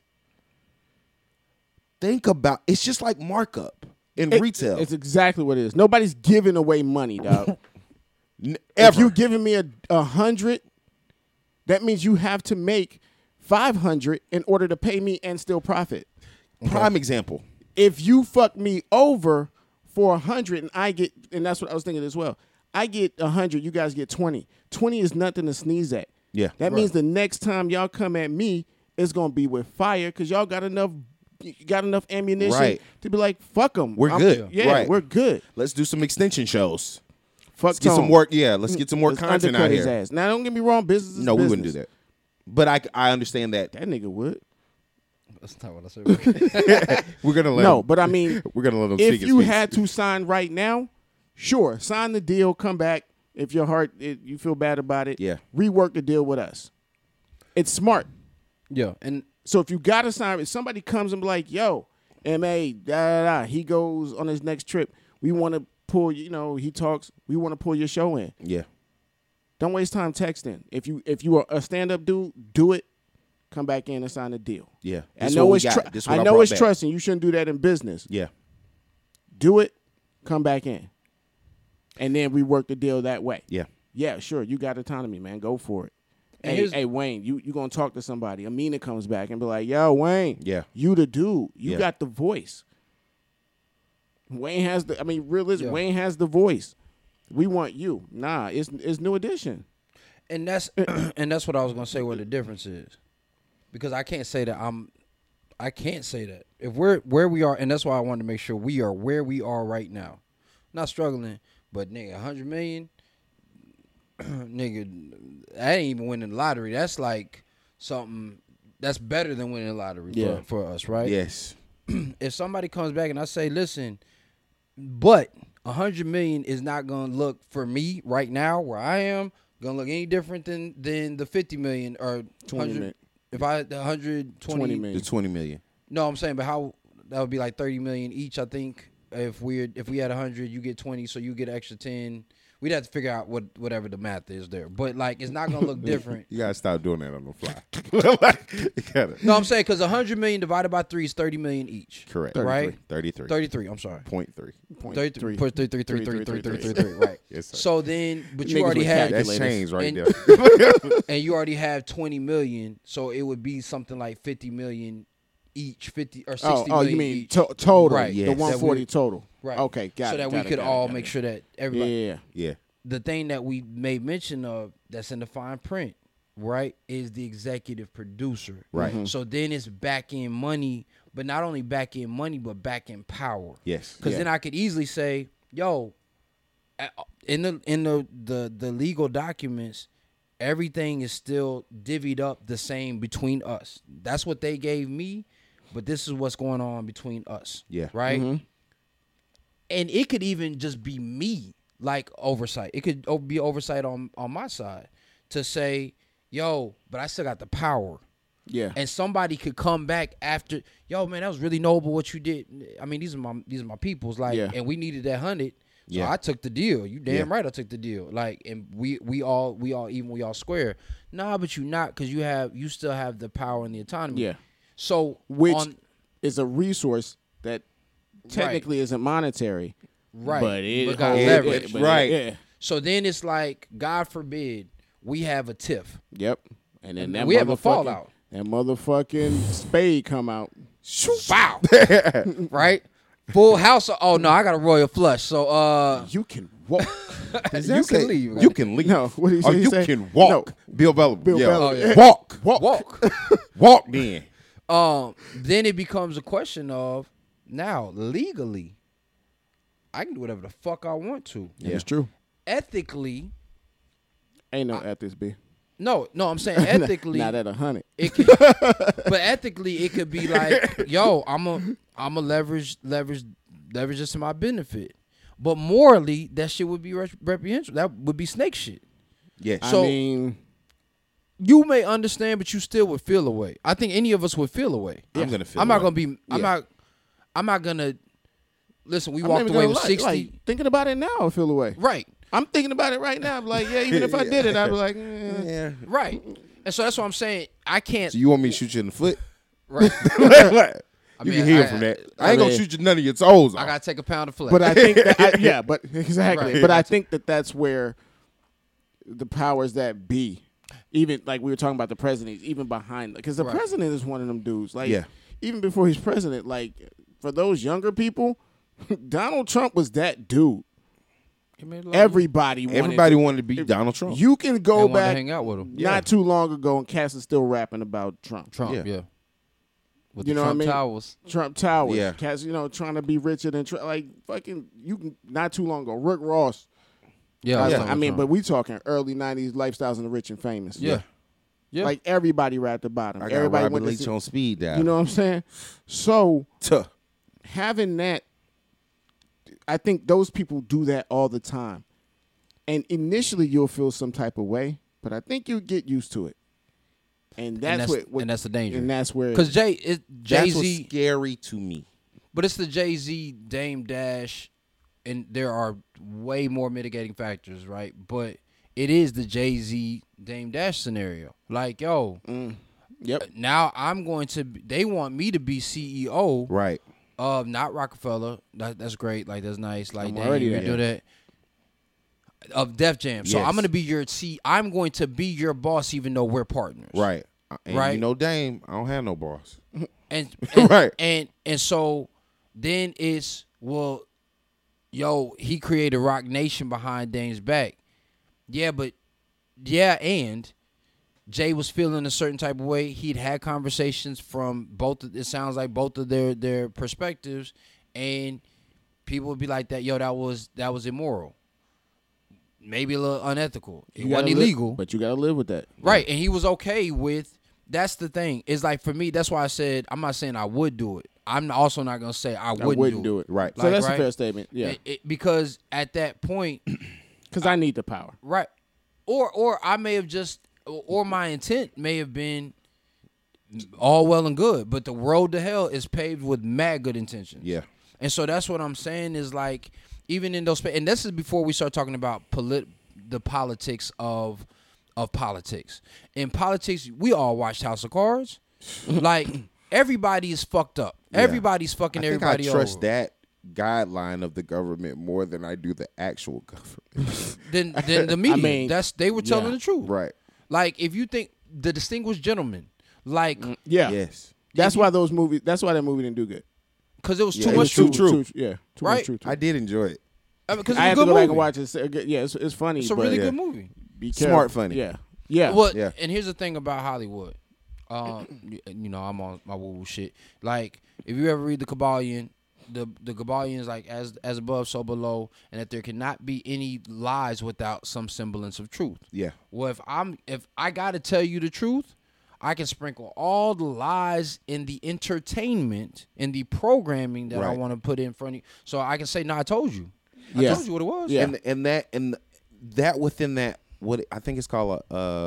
think about it's just like markup in retail. It's exactly what it is. Nobody's giving away money, dog. Ever. If you're giving me 100, that means you have to make 500 in order to pay me and still profit. Prime example. If you fuck me over for 100 and I get, and that's what I was thinking as well. I get 100, you guys get 20. 20 is nothing to sneeze at. Yeah. That means the next time y'all come at me, it's gonna be with fire because y'all got enough ammunition to be like, fuck them. We're good. Yeah, we're good. Let's do some extension shows. Let's get some work. Yeah, let's get some more content out here. Ass. Now, don't get me wrong, business is no, business. we wouldn't do that. But I understand that. That nigga would. That's not what I said. We're gonna let him, but I mean, we're gonna let him. If you had to sign right now, sure, sign the deal. Come back if your heart you feel bad about it. Yeah, rework the deal with us. It's smart. Yeah, and so if you gotta sign, if somebody comes and be like, "Yo, MA, he goes on his next trip. We want to pull. He talks. We want to pull your show in. Yeah, don't waste time texting. If you are a stand up dude, do it. Come back in and sign a deal. Yeah, I know it's trust, and you shouldn't do that in business. Yeah, do it. Come back in, and then rework the deal that way. Yeah, sure. You got autonomy, man. Go for it. Hey, Wayne, you gonna talk to somebody? Amina comes back and be like, "Yo, Wayne, you the dude. You got the voice. Wayne has the. I mean, realistic. Wayne has the voice. We want you. Nah, it's New Edition, and that's what I was gonna say. Where the difference is. Because I can't say that I can't say that. If we're where we are, and that's why I wanted to make sure we are where we are right now. Not struggling, but nigga, 100 million, nigga, that ain't even winning the lottery. That's like something that's better than winning the lottery for us, right? Yes. If somebody comes back and I say, listen, but 100 million is not gonna look for me right now where I am gonna look any different than the 50 million or 20 million. If I had the 120 million. The 20 million. No, I'm saying, but how that would be like 30 million each, I think. If we had 100, you get 20, so you get an extra 10. We'd have to figure out whatever the math is there. But like it's not gonna look different. You gotta stop doing that on the fly. No, I'm saying because 100 million divided by 3 is 30 million each. Correct. Right? 33. 33, I'm sorry. 0.3. 33, right. Yes, sir. So then, but you already have that's changed right there. And you already have 20 million, so it would be something like 50 million each, 50 or 60 million. Oh, you mean each. total? Right. The 140 total. Right. Okay, got so it. So that we could all make sure that everybody. Yeah. The thing that we made mention of that's in the fine print, right, is the executive producer. Right. Mm-hmm. So then it's back in money, but not only back in money, but back in power. Yes. Because then I could easily say, yo, in the legal documents, everything is still divvied up the same between us. That's what they gave me, but this is what's going on between us. Yeah. Right? Mm-hmm. And it could even just be me, like oversight. It could be oversight on my side to say, yo, but I still got the power. Yeah. And somebody could come back after, yo, man, that was really noble what you did. I mean, these are my people's, like, and we needed that 100. So I took the deal. You damn right I took the deal. Like, and we all even we all square. Nah, but you not, because you still have the power and the autonomy. Yeah. So which is a resource that technically isn't monetary. Right. But it got leverage. Right. Yeah. So then it's like, God forbid, we have a tiff. Yep. And then that we have a fallout. That motherfucking spade come out. Wow. Right? Full house. Oh no, I got a royal flush. So you can walk. You can leave. You can leave. No, what did you say? You can walk. No. Bill Bellamy. Oh, yeah. Walk. Walk then. Then it becomes a question of now legally, I can do whatever the fuck I want to. Yeah, it's true. Ethically, ain't no ethics, B. No, I'm saying ethically. Not at 100. But ethically, it could be like, yo, I'm a leverage this to my benefit, But morally, that shit would be reprehensible. That would be snake shit. Yeah. So, I mean, you may understand, but you still would feel away. I think any of us would feel away. I'm gonna feel. I'm not gonna be. I'm not gonna. Listen, we walked away with 60. Like, thinking about it now, I feel away. Right. I'm thinking about it right now. I'm like, yeah, even if I did it, I'd be like, Yeah. Right. And so that's what I'm saying. I can't. So you want me to shoot you in the foot? Right. You can hear from that. I ain't gonna shoot you none of your toes off. I gotta take a pound of flesh. But I think that, but exactly. Right. But I think that's where the powers that be, even like we were talking about the president, even behind, because the president is one of them dudes. Like, even before he's president, like for those younger people, Donald Trump was that dude. Everybody wanted to be Donald Trump. You can go back, to hang out with him. Not too long ago, and Cass is still rapping about Trump. Yeah. With you know Trump what I mean? Towers. Trump Towers. Yeah. Cass, trying to be richer than like fucking. You can not too long ago. Rick Ross. Yeah. I mean, but we talking early '90s lifestyles of the rich and famous. Yeah. Like everybody rapped about him. I got Everybody Robert went Leach on speed dial. You know what I'm saying? So Tuh. having that, I think those people do that all the time. And initially you'll feel some type of way, but I think you get used to it. And that's the danger. And that's where, because Jay-Z, that's what's scary to me. But it's the Jay-Z Dame Dash, and there are way more mitigating factors, right? But it is the Jay-Z Dame Dash scenario. Like, yo, now they want me to be CEO, right? Of not Rockefeller. That's great. Like, that's nice. Like, I'm already do that. Of Def Jam. So I'm going to be I'm going to be your boss even though we're partners. Right. And you know Dame, I don't have no boss. And right. And so then it's, well, he created Rock Nation behind Dame's back. And Jay was feeling a certain type of way. He'd had conversations from both of their perspectives, and people would be like that, that was immoral. Maybe a little unethical. It wasn't illegal. But you got to live with that. Right. And he was okay with, that's the thing. It's like, for me, that's why I said, I'm not saying I would do it. I'm also not going to say I wouldn't do it. Right. So that's a fair statement. Yeah. Because at that point. Because I need the power. Right. Or I may have or my intent may have been all well and good, but the road to hell is paved with mad good intentions. Yeah. And so that's what I'm saying is like, even in those, and this is before we start talking about the politics of politics. In politics, we all watched House of Cards. Like, everybody is fucked up. Yeah. Everybody's fucking everybody over. I trust that guideline of the government more than I do the actual government. Than the media. I mean, they were telling the truth. Right. Like, if you think The Distinguished Gentleman, like, yes, that's why that movie didn't do good. Because it was too much truth. Too much truth. I did enjoy it. Because I had to go back and watch it. Yeah, it's funny. It's a really good movie. Be careful. Smart, funny. Yeah. Well, and here's the thing about Hollywood. I'm on my woo-woo shit. Like, if you ever read the Kabbalion, the Kabbalion is like as above, so below, and that there cannot be any lies without some semblance of truth. Yeah. Well, if I gotta tell you the truth, I can sprinkle all the lies in the entertainment, in the programming that I want to put in front of you. So I can say, no, I told you. I told you what it was. Yeah. And that within that, what I think it's called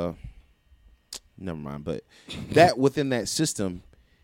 never mind, but that within that system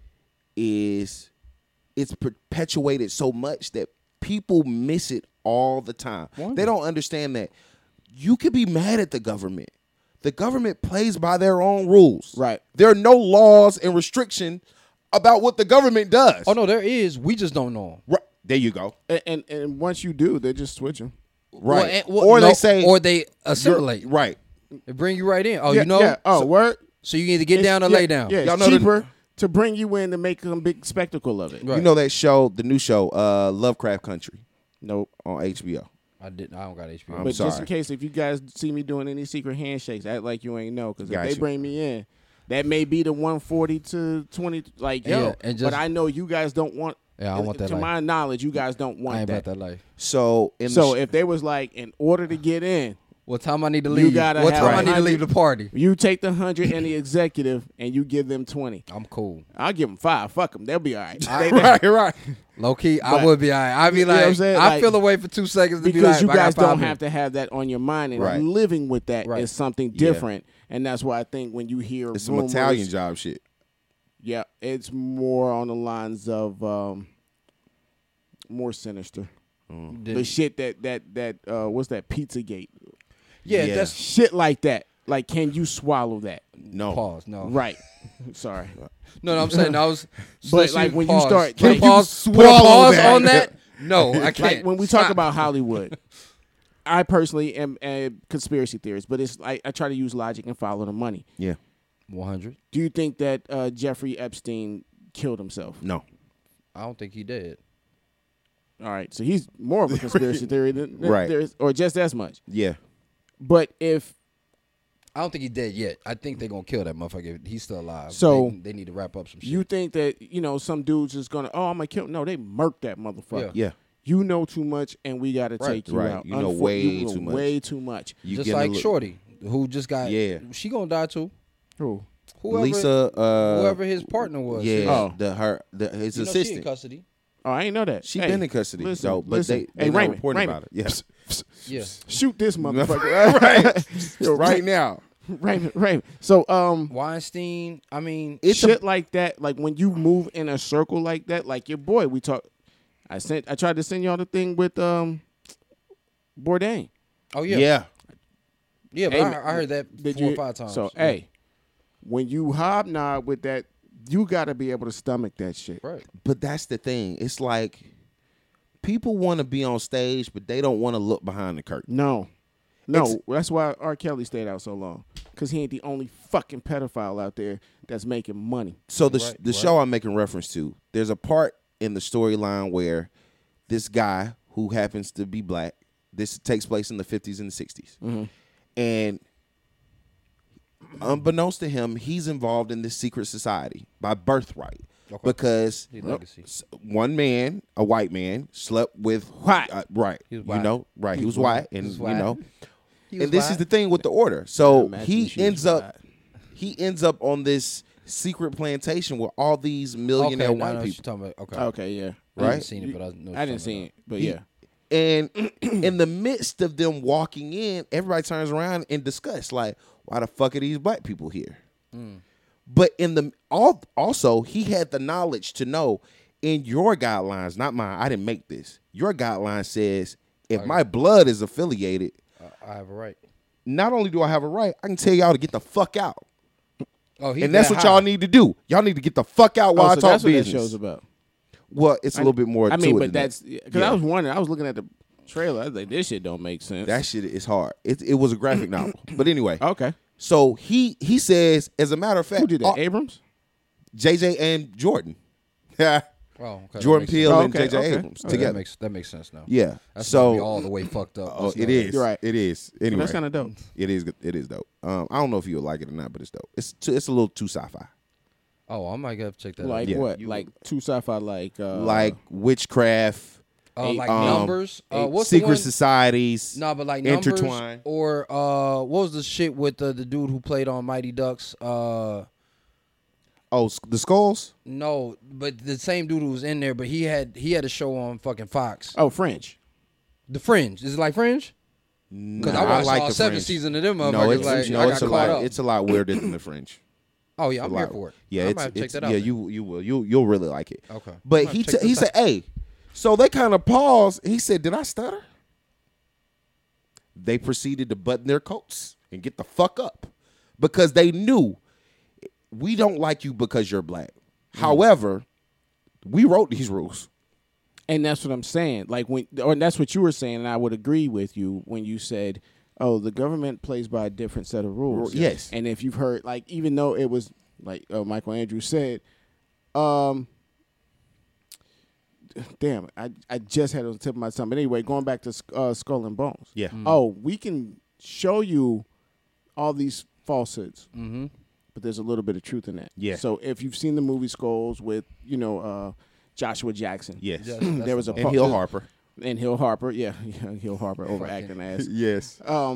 it's perpetuated so much that people miss it all the time. They don't understand that you could be mad at the government. The government plays by their own rules. Right. There are no laws and restrictions about what the government does. Oh, no, there is. We just don't know. Right. There you go. And once you do, they just switch them. Right. Or they assimilate. Right. They bring you right in. Oh, you know? Yeah. Oh, word? So you can either get down or lay down. Yeah, Y'all it's know cheaper to bring you in to make a big spectacle of it. Right. You know that show, the new show, Lovecraft Country? Nope. On HBO. I don't got HBO. But just in case, if you guys see me doing any secret handshakes, act like you ain't know. Because if they bring me in, that may be the 140 to 20. Like, but I know you guys don't want. Yeah, I want that. To my knowledge, you guys don't want I ain't that. about that life. So if they was like, in order to get in, What time I need to leave? What time I need to leave the party? You take the 100 and the executive, and you give them 20. I'm cool. I'll give them 5. Fuck them. They'll be all right. Right. Low key, I would be all right. I'd be like, I feel away for 2 seconds to be like, because you guys don't have to have that on your mind, and living with that is something different. And that's why I think when you hear it's some Italian job shit. Yeah, it's more on the lines of more sinister. The shit that what's that Pizzagate? Yeah, that's shit like that. Like, can you swallow that? No. Pause. No. Right. Sorry. No, I'm saying I was. But like when you start, put a pause on that. No, I can't. Like when we talk about Hollywood, I personally am a conspiracy theorist, but it's like I try to use logic and follow the money. Yeah. 100. Do you think that Jeffrey Epstein killed himself? No. I don't think he did. All right, so he's more of a conspiracy theory than or just as much. Yeah. But if I don't think he's dead yet. I think they're gonna kill that motherfucker. He's still alive. So they need to wrap up some shit. You think that some dudes is gonna I'm gonna kill? No, they murked that motherfucker. Yeah. You know too much, and we gotta take you out. You know way too much. Way too much. You just like Shorty, who just got. Yeah. She gonna die too. Who? Whoever, whoever his partner was. Yeah. His assistant. She in custody. Oh, I ain't know that. She been in custody, though, but they Raymond, reporting about it. Yes. Yeah. Shoot this motherfucker right now. Raymond. So Weinstein, I mean, it's shit like that. Like when you move in a circle like that, like your boy, I tried to send y'all the thing with Bourdain. Oh yeah. Yeah, but hey, I heard that 4 or 5 times. So when you hobnob with that, you got to be able to stomach that shit. Right. But that's the thing. It's like people want to be on stage, but they don't want to look behind the curtain. No, that's why R. Kelly stayed out so long, because he ain't the only fucking pedophile out there that's making money. So the show I'm making reference to, there's a part in the storyline where this guy who happens to be black, this takes place in the 50s and the 60s, and unbeknownst to him, he's involved in this secret society by birthright. Okay. Because one man, a white man, slept with white. He was white. He was white, and and this is the thing with the order. So he ends up on this secret plantation with all these millionaire white people. Okay, yeah, right. I haven't seen it, but I didn't see it, but yeah. And in the midst of them walking in, everybody turns around and discuss, like, why the fuck are these black people here? But also he had the knowledge to know, in your guidelines, not mine, I didn't make this. Your guideline says if my blood is affiliated, I have a right. Not only do I have a right, I can tell y'all to get the fuck out. Oh, and that's what y'all need to do. Y'all need to get the fuck out while I talk business. That's what that show's about. Well, it's a little bit more. I mean, but that's because I was wondering. I was looking at the trailer. I was like, this shit don't make sense. That shit is hard. It was a graphic novel, but anyway. Okay. So he says, as a matter of fact, who did that? Abrams, JJ and Jordan. Oh, okay. Jordan Peele and JJ Abrams together. That makes sense now. Yeah. That's so all the way fucked up. Oh, it is. You're right. It is. Anyway, that's kind of dope. It is. It is dope. I don't know if you'll like it or not, but it's dope. It's a little too sci-fi. Oh, I might have to check that out. Like what? Like too sci-fi? Like witchcraft. Like Numbers. What's secret societies. No, but like Numbers. Intertwine. Or what was the shit with the dude who played on Mighty Ducks? The Skulls? No, but the same dude who was in there, but he had a show on fucking Fox. Oh, Fringe. The Fringe. Is it like Fringe? Because I watched all 7 seasons of them motherfuckers. It's a lot weirder than the Fringe. Oh yeah, I'm here for it. Yeah, I might check that out. Yeah, you will. You'll really like it. Okay. But he said, hey, so they kind of paused. He said, did I stutter? They proceeded to button their coats and get the fuck up because they knew we don't like you because you're black. However, we wrote these rules. And that's what I'm saying. Like that's what you were saying, and I would agree with you when you said, oh, the government plays by a different set of rules. Yes. And if you've heard, like, even though it was, like Michael Andrews said, damn, I just had it on the tip of my tongue. But anyway, going back to Skull and Bones. Yeah. Oh, we can show you all these falsehoods. Mm-hmm. But there's a little bit of truth in that. Yeah. So if you've seen the movie Skulls with, Joshua Jackson. Yes. There was and Hill Harper. And Hill Harper, yeah, Hill Harper overacting ass. Yes.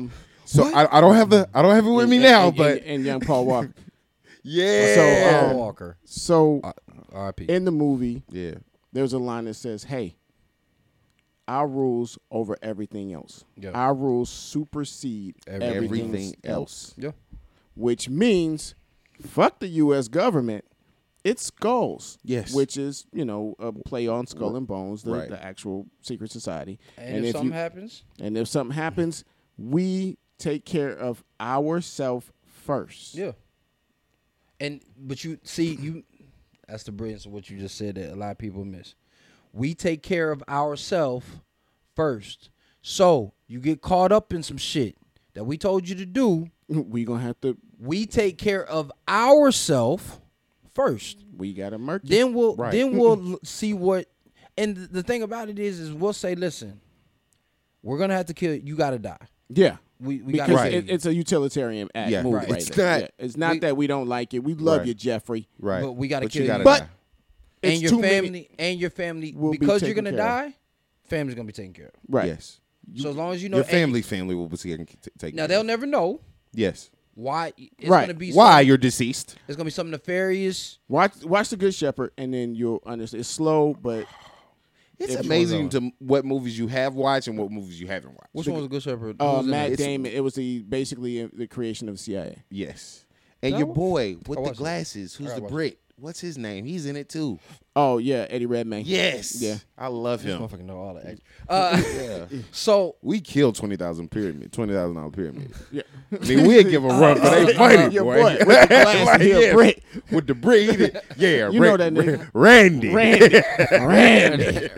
So I don't have it with me now, but and young Paul Walker. Yeah. Paul Walker. So R.I.P. in the movie, Yeah. there's a line that says, "Hey, our rules over everything else. Yeah. Our rules supersede everything Everything else." Yeah. Which means, fuck the U.S. government. It's Skulls. Yes. Which is, a play on Skull and Bones, Right. the actual secret society. And if something happens, and if something happens, we take care of ourselves first. yeah. But you see, that's the brilliance of what you just said that a lot of people miss. We take care of ourselves first. So you get caught up in some shit that we told you to do. We gonna have to. We take care of ourselves first. We gotta murk. Then we'll see what. And the thing about it is we'll say, listen, we're gonna have to kill you. You gotta die. Yeah. We because gotta it's a utilitarian act. Yeah, move right. right It's there. not- Yeah. It's not that we don't like it. We love Right. you, Jeffrey. Right. But we gotta kill you. you. Gotta But die. and it's your too family many- and your family will be because you're taken gonna care of. die. Family's gonna be taken care of. Right. Yes. So as long as you know Your family will be taken. Now they'll never know Yes. why. It's Right. gonna be Why you're deceased? It's gonna be something nefarious. Watch The Good Shepherd, and then you'll understand. It's slow, but It's If- amazing to what movies you have watched and what movies you haven't watched. Which one was a Good Shepherd? Who was in Matt it? Damon. It was basically the creation of the CIA. Yes. And No? your boy with I the watched it. glasses, who's I the watched Brit? What's his name? He's in it too. Oh yeah, Eddie Redmayne. Yes. Yeah. I love This him. motherfucker know all the actors. Yeah. So We killed $20,000 pyramid. Yeah. I mean, we'd give a run for they money, Your boy. boy with the glasses, Like, he a yeah, Brit. with the Brit. He did- Yeah, You know that nigga. Randy. Randy.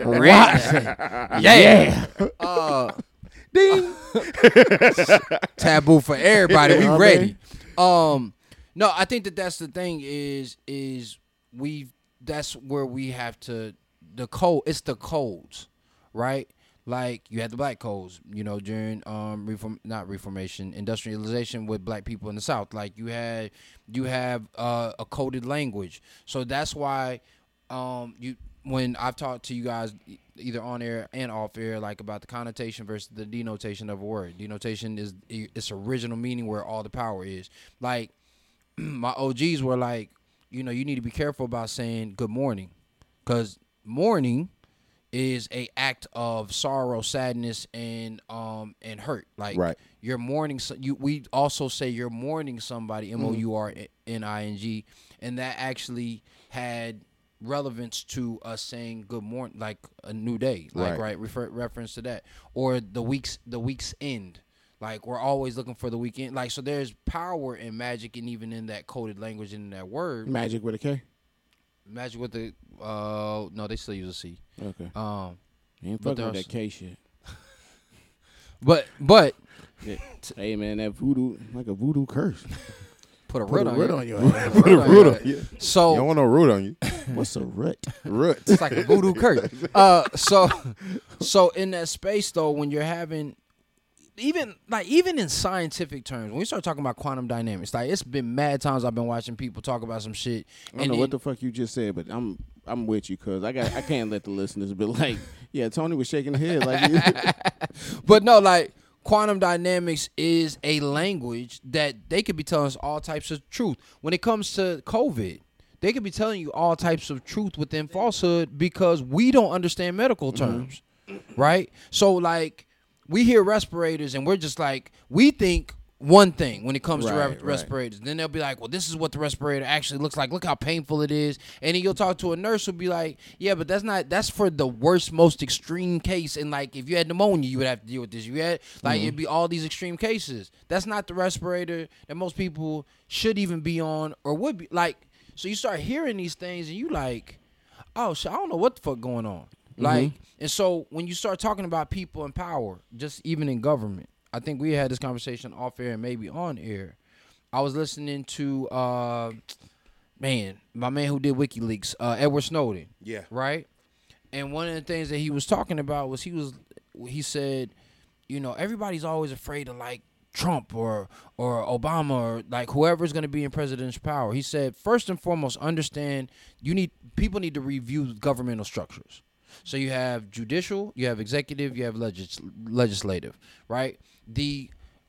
yeah. Ding. Taboo for everybody. We You know what I ready. No, I think that's the thing is that's where we have to the code. It's the codes, right? Like you had the black codes, during Reformation, industrialization with black people in the South. Like you have a coded language. So that's why when I've talked to you guys either on air and off air, like about the connotation versus the denotation of a word. Denotation is its original meaning where all the power is. Like my OGs were like, you need to be careful about saying good morning, because morning is a act of sorrow, sadness, and hurt. Like Right. you're mourning. We also say you're mourning somebody. MOURNING, and that actually had relevance to us saying good morning, like a new day, like right reference to that, or the week's end. Like we're always looking for the weekend. Like so, there's power in magic, and even in that coded language and in that word. Magic with a K. Magic with the no, they still use a C. Okay. But You ain't fucking with there's- that K shit. But Yeah. Hey man, that voodoo like a voodoo curse. put a Put root a on root you. on your ass. Put a root on you. You So don't want no root on you. What's a root? Root. it's like a voodoo curse. So in that space though, when you're having even in scientific terms, when we start talking about quantum dynamics, like it's been mad times I've been watching people talk about some shit. I don't know what the fuck you just said, but I'm with you, cause I can't let the listeners be like, yeah, Tony was shaking his head like. But no, like quantum dynamics is a language that they could be telling us all types of truth. When it comes to COVID, they could be telling you all types of truth within falsehood because we don't understand medical terms, right? So like we hear respirators and we're just like, we think one thing when it comes to Right. respirators. Then they'll be like, well, this is what the respirator actually looks like. Look how painful it is. And then you'll talk to a nurse who'll be like, yeah, but that's for the worst, most extreme case. And like, if you had pneumonia, you would have to deal with this. You had, like, it'd be all these extreme cases. That's not the respirator that most people should even be on or would be. Like, so you start hearing these things and you like, oh, shit, I don't know what the fuck going on. Like, and so when you start talking about people in power, just even in government, I think we had this conversation off air and maybe on air. I was listening to my man who did WikiLeaks, Edward Snowden. Yeah. Right? And one of the things that he was talking about was he said, everybody's always afraid of like Trump or Obama or like whoever's going to be in presidential power. He said, first and foremost, understand people need to review governmental structures. So you have judicial, you have executive, you have legislative, right? The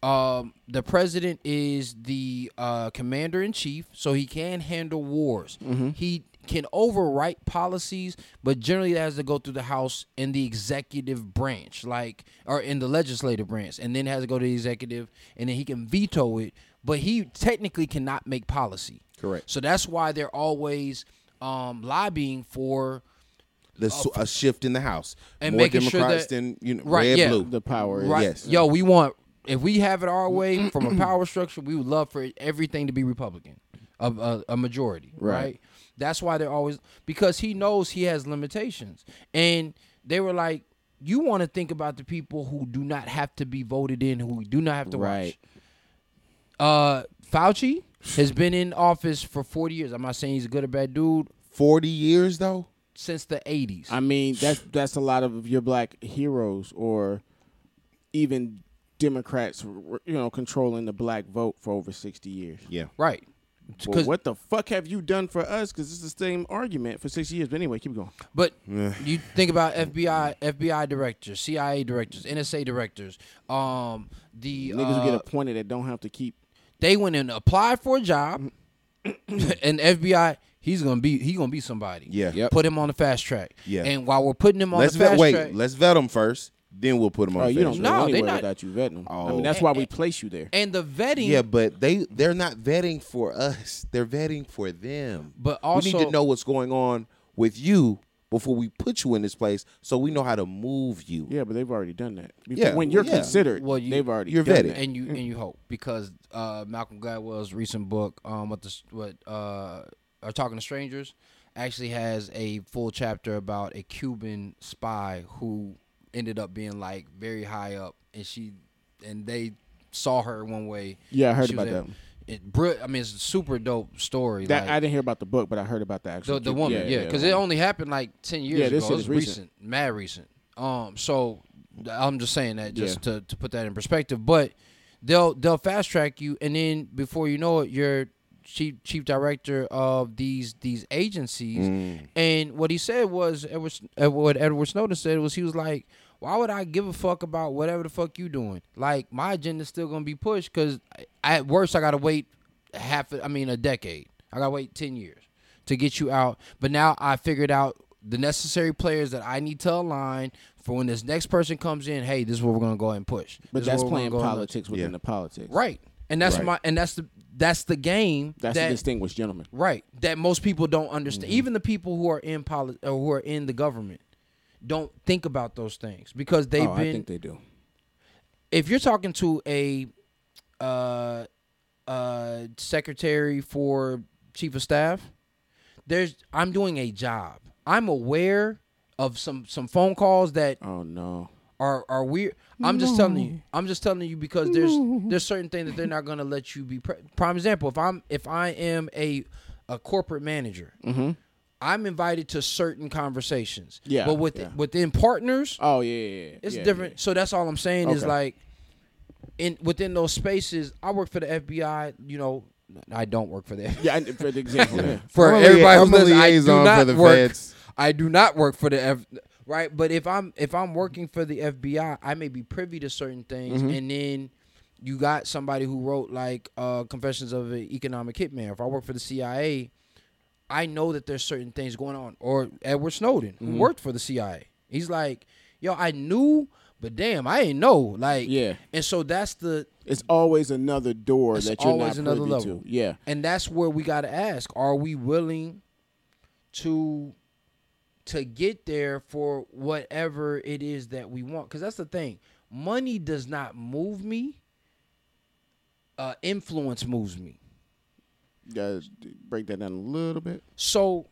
The president is the commander in chief, so he can handle wars. Mm-hmm. He can overwrite policies, but generally that has to go through the House and the executive branch, or in the legislative branch, and then it has to go to the executive, and then he can veto it. But he technically cannot make policy. Correct. So that's why they're always lobbying for a shift in the House and more making Democrats sure that than red, blue. The power. Right. Yes. Yo, we want, if we have it our way from a power structure, we would love for everything to be Republican, a majority, right? That's why they're always, because he knows he has limitations. And they were like, you want to think about the people who do not have to be voted in, who do not have to watch. Fauci has been in office for 40 years. I'm not saying he's a good or bad dude. 40 years, though? Since the 80s. I mean, that's a lot of your black heroes, or even Democrats, controlling the black vote for over 60 years. Yeah. Right. Well, what the fuck have you done for us? Because it's the same argument for 6 years. But anyway, keep going. But you think about FBI directors, CIA directors, NSA directors, the niggas who get appointed that don't have to keep. They went and applied for a job, and FBI, he's gonna be somebody. Yeah. Yep. Put him on the fast track. Yeah. And while we're putting him on the fast track, let's vet him first. Then we'll put them on. You don't No, go they anywhere not. without you vetting them. Oh. I mean, that's why we place you there. and the vetting. Yeah, but they're not vetting for us. They're vetting for them. But also, we need to know what's going on with you before we put you in this place, so we know how to move you. Yeah, but they've already done that. Yeah, When you're well, yeah. considered, Well, they've already you're done vetted. that. and you hope, because Malcolm Gladwell's recent book, Are Talking to Strangers, actually has a full chapter about a Cuban spy who ended up being like very high up, and they saw her one way. Yeah, I heard She was about that. I mean, it's a super dope story. That like, I didn't hear about the book, but I heard about the actual. the woman, yeah, because it only happened like 10 years Yeah, ago. this shit It was is recent. mad recent. So I'm just saying that just to put that in perspective. But they'll fast track you, and then before you know it, you're chief director of these agencies. And what he said was, what Edward Snowden said was, he was like, why would I give a fuck about whatever the fuck you doing? Like, my agenda's still gonna be pushed, because at worst I gotta wait a decade. I gotta wait 10 years to get you out. But now I figured out the necessary players that I need to align for when this next person comes in. Hey, this is what we're gonna go ahead and push. But that's playing politics within the politics, right? And that's that's the game. That's the distinguished gentleman, right? That most people don't understand. Even the people who are in or who are in the government don't think about those things, because they've been. I think they do. If you're talking to a secretary for chief of staff, I'm doing a job. I'm aware of some phone calls that are weird. I'm just telling you because there's certain things that they're not going to let you be. Prime example, if I am a corporate manager, I'm invited to certain conversations. Yeah. But within partners, it's different. Yeah. So that's all I'm saying is, like, within those spaces, I work for the FBI. I don't work for the FBI. Yeah, for the example. For everybody who's listening, I do not work for the FBI. Right, but if I'm working for the FBI, I may be privy to certain things, and then you got somebody who wrote like Confessions of an Economic Hitman. If I work for the CIA, I know that there's certain things going on. Or Edward Snowden, who worked for the CIA, he's like, yo, I knew, but damn, I didn't know. Like, and so it's always another door that you're not privy level. to. Yeah, and that's where we got to ask: are we willing to get there for whatever it is that we want? Because that's the thing. Money does not move me. Influence moves me. Break that down a little bit. So,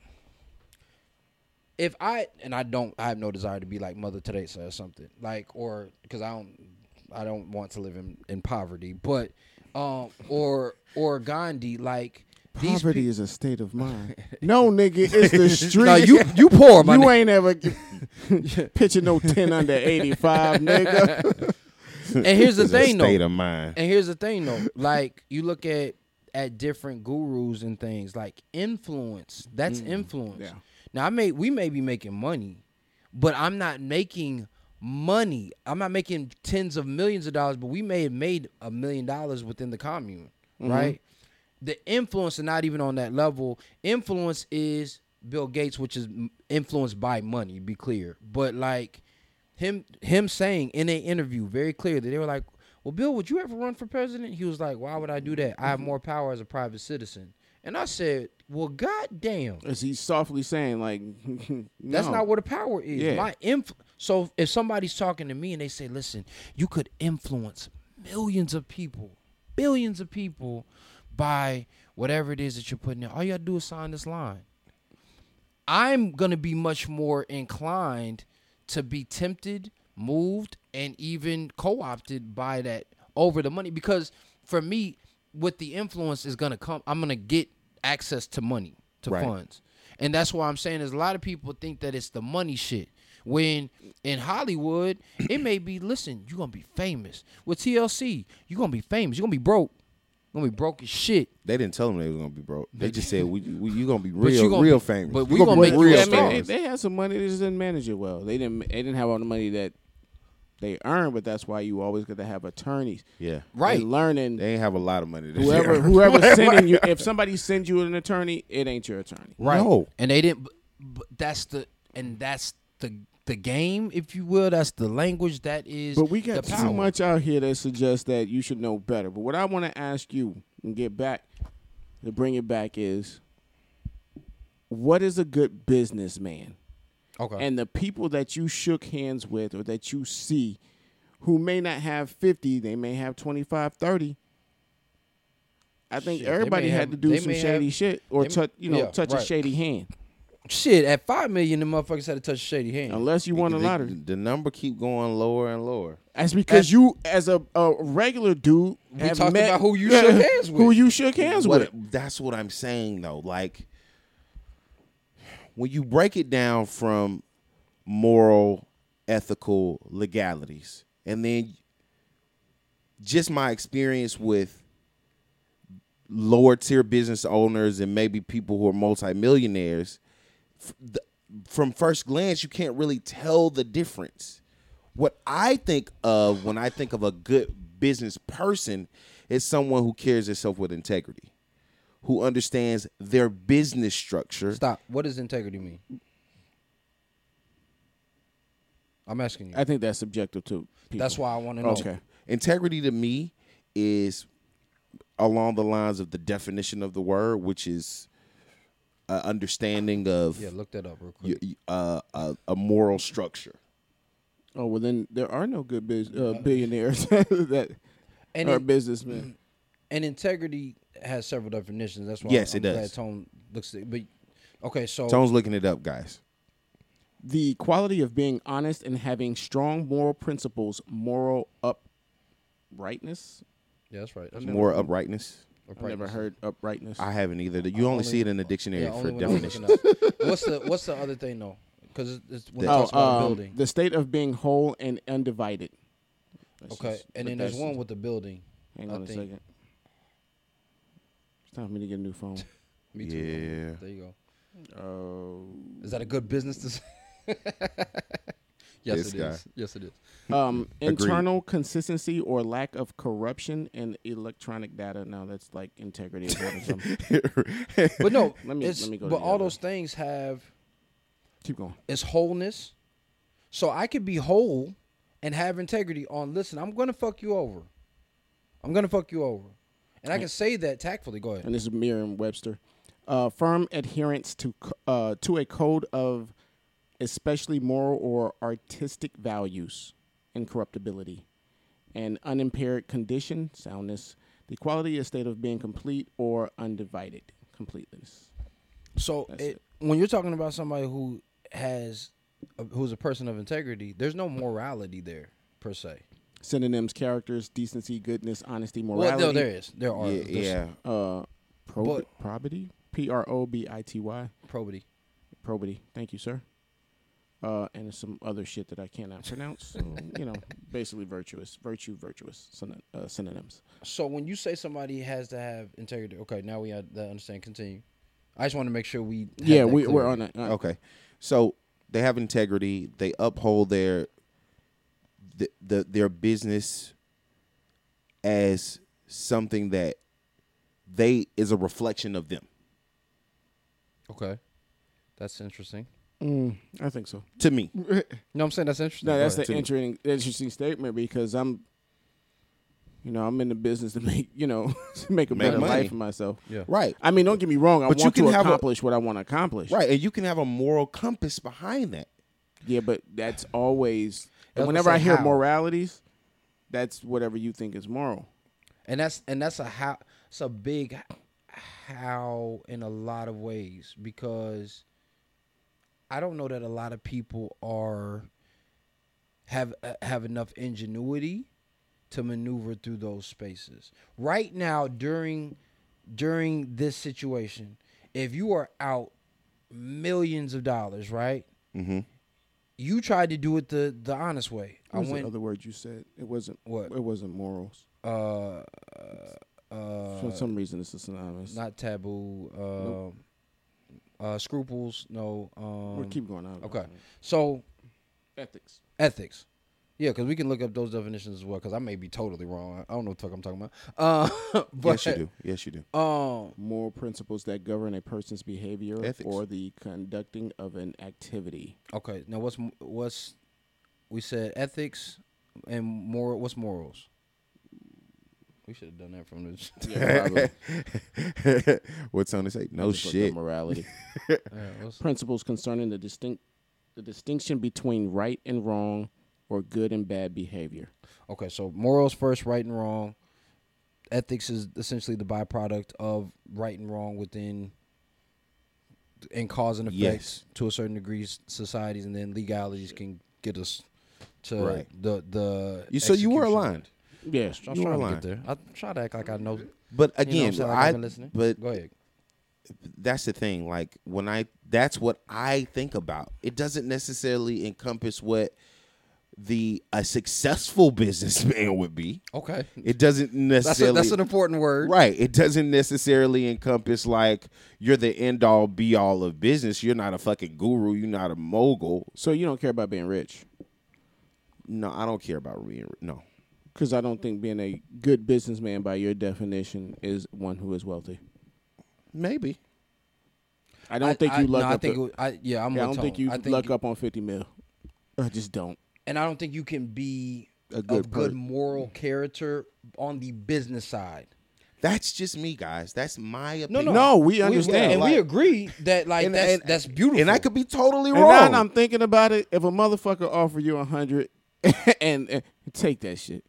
if I have no desire to be like Mother Teresa or something, like, or because I don't want to live in poverty, but or Gandhi, like. Poverty is a state of mind. No, nigga, it's the street. No, you poor, man. You ain't ever pitching no 10 under 85, nigga. And here's the thing, though. State of mind. And here's the thing, though. Like, you look at different gurus and things, like influence. That's influence. Yeah. Now, we may be making money, but I'm not making money. I'm not making tens of millions of dollars, but we may have made $1 million within the commune, right? The influence is not even on that level. Influence is Bill Gates, which is influenced by money, be clear. But like him saying in an interview very clear that they were like, well, Bill, would you ever run for president? He was like, why would I do that? I have more power as a private citizen. And I said, well, goddamn. As he's softly saying, like, no. That's not where the power is. Yeah. So if somebody's talking to me and they say, listen, you could influence millions of people, billions of people by whatever it is that you're putting in, all you got to do is sign this line. I'm going to be much more inclined to be tempted, moved, and even co-opted by that over the money. Because for me, with the influence is going to come, I'm going to get access to money, to funds. And that's why I'm saying is a lot of people think that it's the money shit. When in Hollywood, it may be, listen, you're going to be famous. With TLC, you're going to be famous. You're going to be broke. You're going to be broke as shit. They didn't tell them they was going to be broke. They just said, you're going to be real famous. But we're going to make real real stars. They had some money, they just didn't manage it well. They didn't have all the money that they earned, but that's why you always got to have attorneys. Yeah. Right. And learning. They ain't have a lot of money. Whoever's sending you, if somebody sends you an attorney, it ain't your attorney. Right. No. And they didn't, but that's the game, if you will. That's the language that is. But we got the too power. much out here that suggests that you should know better. But what I want to ask you and get back, to bring it back is, what is a good businessman? Okay. And the people that you shook hands with or that you see who may not have 50, they may have 25, 30. I think Shit, everybody had to do some shady shit or touch a shady hand. Shit, at $5 million, the motherfuckers had to touch a shady hand. Unless you won a lottery. The number keep going lower and lower. That's because you, as a regular dude, we talked about who you shook hands with. Who you shook hands with. That's what I'm saying, though. Like, when you break it down from moral, ethical legalities, and then just my experience with lower tier business owners and maybe people who are multimillionaires, from first glance, you can't really tell the difference. What I think of when I think of a good business person is someone who carries themselves with integrity, who understands their business structure. Stop. What does integrity mean? I'm asking you. I think that's subjective too. That's why I want to know. Okay. Integrity to me is along the lines of the definition of the word, which is understanding of look that up real quick. A moral structure. Oh, well, then there are no good billionaires that are businessmen. And integrity has several definitions. That's why yes, I'm it does. glad Tone looks at it. But okay, so Tone's looking it up, guys. The quality of being honest and having strong moral principles, moral uprightness. Yeah, that's right. More uprightness. I've never heard uprightness. I haven't either. You only see it in the dictionary for definition. What's the other thing though? Because it's when it talks about building. The state of being whole and undivided. And then there's one with the building. Hang on a second. It's time for me to get a new phone. Me too. Yeah. There you go. Is that a good business to say? Yes, it is. Yes, it is. Internal consistency or lack of corruption in electronic data. Now that's like integrity. But no, let me go. But all those things have. Keep going. It's wholeness. So I could be whole and have integrity on, listen, I'm going to fuck you over. I'm going to fuck you over. And I can say that tactfully. Go ahead. And this is Merriam-Webster. Firm adherence to a code of especially moral or artistic values, incorruptibility, and unimpaired condition, soundness, the quality or state of being complete or undivided, completeness. So when you're talking about somebody who's a person of integrity, there's no morality there per se. Synonyms: characters, decency, goodness, honesty, morality. Well, no, there is. There are. Yeah. Probity. Probity. Probity. Thank you, sir. And some other shit that I cannot pronounce. So, basically virtuous. Synonyms. So when you say somebody has to have integrity, okay, now we understand. Continue. I just want to make sure we. We're on that. Okay. So they have integrity. They uphold their their business as something that is a reflection of them. Okay, that's interesting. I think so. To me, No, I'm saying that's interesting. No, that's Go ahead. an interesting statement because I'm in the business to make a better money. life for myself. Yeah. right, I mean, don't get me wrong. I But you want can to have accomplish what I want to accomplish. right, and you can have a moral compass behind that. Yeah, but that's always. That's And whenever what I say hear how. moralities, that's whatever you think is moral. And that's a how. It's a big how in a lot of ways because I don't know that a lot of people have enough ingenuity to maneuver through those spaces. Right now, during this situation, if you are out millions of dollars, right? Mm-hmm. You tried to do it the honest way. What was the other word you said? It wasn't What? It wasn't morals. For some reason, it's synonymous. Not taboo. Scruples. No. We'll keep going on. Okay. So Ethics. Yeah, because we can look up those definitions as well. Because I may be totally wrong. I don't know what the fuck I'm talking about. But, Yes, you do. Moral principles that govern a person's behavior Ethics. or the conducting of an activity. Okay. Now, what's we said ethics and moral. What's morals? We should have done that from this. Yeah, probably. What's Tony say? No Just looked up shit. morality. What's- Principles concerning the distinction between right and wrong or good and bad behavior. Okay, so morals first, right and wrong. Ethics is essentially the byproduct of right and wrong within and cause and effects to a certain degree societies, and then legalities can get us to the So you were execution. aligned. Yeah, I was You trying were to lying. get there. I try to act like I know. But You know again, what I'm saying? Like I've been listening. but Go ahead. that's the thing. Like that's what I think about. It doesn't necessarily encompass what a successful businessman would be. Okay. It doesn't necessarily. That's an important word. Right. It doesn't necessarily encompass like you're the end all be all of business. You're not a fucking guru. You're not a mogul. So you don't care about being rich? No, I don't care about being no. Because I don't think being a good businessman by your definition is one who is wealthy. Maybe. I don't think you luck no, I up. think I don't think you luck up on 50 mil. I just don't. And I don't think you can be A a good good moral character on the business side. That's just me, guys. That's my opinion. No, we understand. And we agree that that's beautiful. And I could be totally And wrong. now I'm thinking about it. If a motherfucker offer you 100 and take that shit.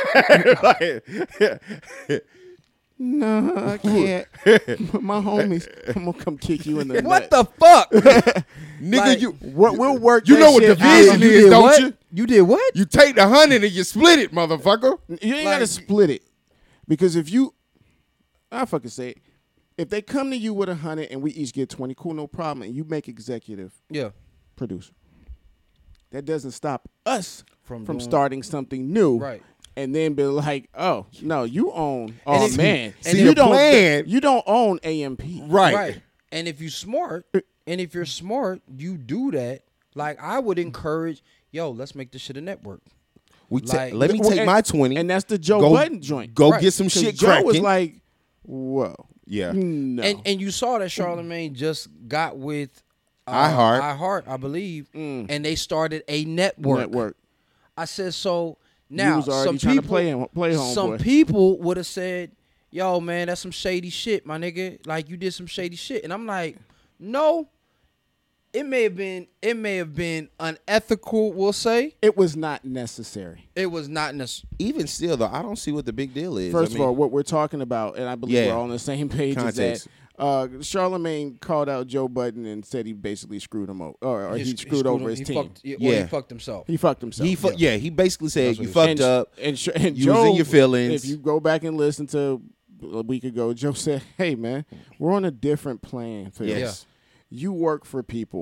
No, I can't. My homies, I'm gonna come kick you in the what nut. the fuck? Nigga, Like, We'll work. you that know what shit division out. is, don't what? you? You did what? You take the 100 and you split it, motherfucker. You ain't Like- gotta split it because if you, I fucking say it. If they come to you with 100 and we each get 20, cool, no problem, and you make executive Yeah. producer, that doesn't stop us From from doing- starting something new, Right. And then be like, oh no, you own. And Oh if- man, see, you your don't. plan- You don't own AMP, Right. And if you're smart, you do that. Like I would encourage, let's make this shit a network. Like- Let me Well, take and- my 20. and that's the Joe Go- Budden joint. Go Right. get some 'Cause shit Joe cracking. was like, whoa, yeah. no, And you saw that Charlemagne just got with iHeart. I believe, and they started a network. I said so. Now you was already some trying people, to play homeboy. some people would have said, "Yo, man, that's some shady shit, my nigga. Like you did some shady shit." And I'm like, "No, it may have been unethical. We'll say It was not necessary. it was not necessary. Even still, though, I don't see what the big deal is. First of all, what we're talking about, and I believe Yeah. we're all on the same page, Context. is that Charlemagne called out Joe Budden and said he basically screwed him over, or he screwed over his team. He fucked himself. He fucked himself. he basically said That's you what he fucked up. And You Joe, was in your feelings. If you go back and listen to a week ago, Joe said, "Hey man, we're on a different playing field. Yes. You work for people.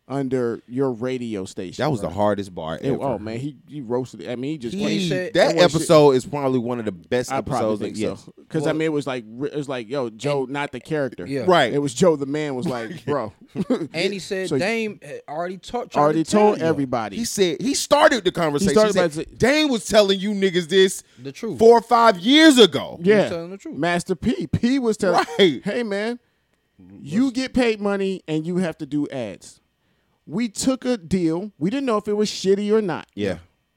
under your radio station. That was the hardest bar ever. Oh man, he roasted it. I mean, he just that episode is probably one of the best episodes. I think so. Because I mean, it was like, yo, Joe, not the character. Yeah. Right. It was Joe the man was like, bro. And he said Dame already told everybody. He said he started the conversation. He said, Dame was telling you niggas this the truth 4 or 5 years ago. Yeah, he was telling the truth. Master P was telling, hey man, you get paid money and you have to do ads. We took a deal. We didn't know if it was shitty or not. Yeah.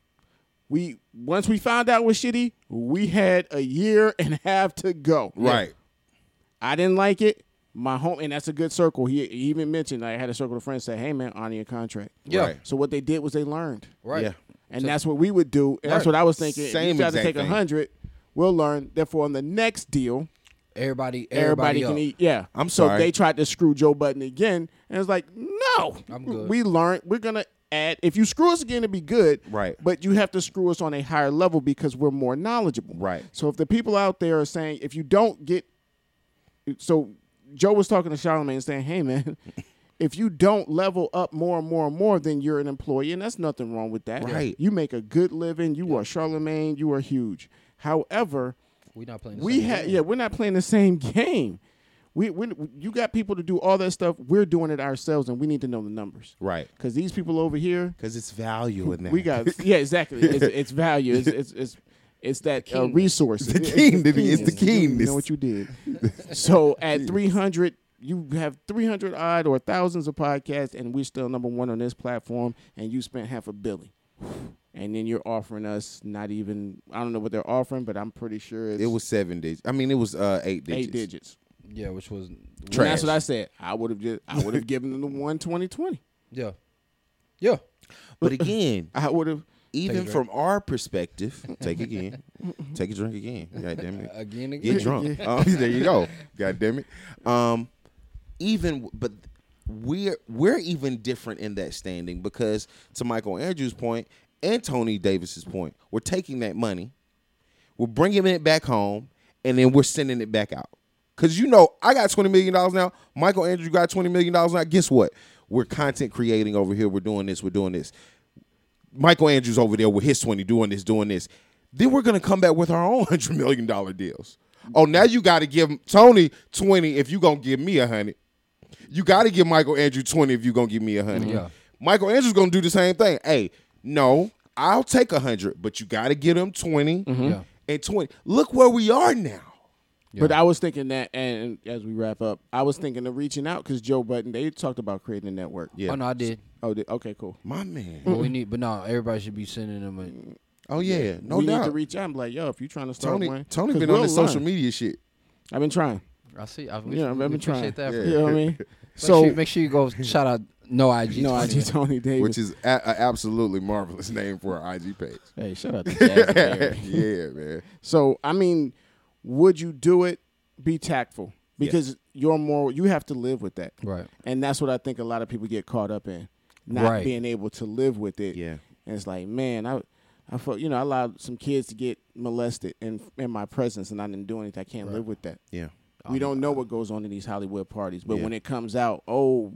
Once we found out it was shitty, we had a year and a half to go. Right. I didn't like it. My home, and that's a good circle. He even mentioned, I had a circle of friends say, hey man, honor your contract. Yeah. Right. So what they did was they learned. Right. Yeah. And that's what we would do. And that's what I was thinking. Same if you try to exact take thing. 100, we'll learn. Therefore, on the next deal, Everybody can eat. Yeah. I'm so sorry. they tried to screw Joe Budden again, and it's like, no, I'm good. We learned. We're gonna add. If you screw us again, it'd be good. Right. But you have to screw us on a higher level because we're more knowledgeable. Right. So if the people out there are saying, if you don't get, so Joe was talking to Charlamagne saying, hey man, if you don't level up more and more and more, then you're an employee, and that's nothing wrong with that. Right. You make a good living. You are Charlamagne. You are huge. However, we're not playing the same game. we're not playing the same game. You got people to do all that stuff. We're doing it ourselves, and we need to know the numbers. Right. Because these people over here, Because it's value in that. we got exactly. It's value. It's that resource. The keenedy. It's the keenness. You know what you did. So at 300, you have 300 odd or thousands of podcasts, and we're still number one on this platform, and you spent $500 million. And then you're offering us not even, I don't know what they're offering, but I'm pretty sure It was 7 digits. I mean, it was 8 digits. 8 digits. Yeah, which was Trash. That's what I said. I would have given them the 12020. Yeah. Yeah. But again, I would have. even from our perspective, take a drink again. God damn it. Again. Get drunk. There you go. God damn it. But we're even different in that standing because to Michael Andrews' point and Tony Davis's point, we're taking that money, we're bringing it back home, and then we're sending it back out. Because I got $20 million now. Michael Andrews got $20 million now. Guess what? We're content creating over here. We're doing this. Michael Andrews over there with his 20 doing this. Then we're going to come back with our own $100 million deals. Oh, now you got to give Tony 20 if you're going to give me 100. You got to give Michael Andrews 20 if you're going to give me 100. Yeah. Michael Andrews going to do the same thing. Hey, no, I'll take 100, but you got to give him 20 and 20. Look where we are now. Yeah. But I was thinking that, and as we wrap up, I was thinking of reaching out because Joe Budden, they talked about creating a network. Yeah. Oh no, I did. Okay, cool. My man. But no, everybody should be sending them. Oh, yeah. No we doubt. need to reach out and be like, yo, if you're trying to start one. Tony been on this social media shit. I've been trying. I see. I've been trying. That You know what I mean? Make sure you go shout out No IG. No IG Tony Davis. Which is an absolutely marvelous name for an IG page. Hey, shout out to Jazz. Yeah, man. So, I mean, would you do it? Be tactful. Because you have to live with that. Right. And that's what I think a lot of people get caught up in. Not being able to live with it. Yeah. And it's like, man, I allowed some kids to get molested in my presence, and I didn't do anything. I can't live with that. Yeah. We don't know what goes on in these Hollywood parties, but when it comes out, the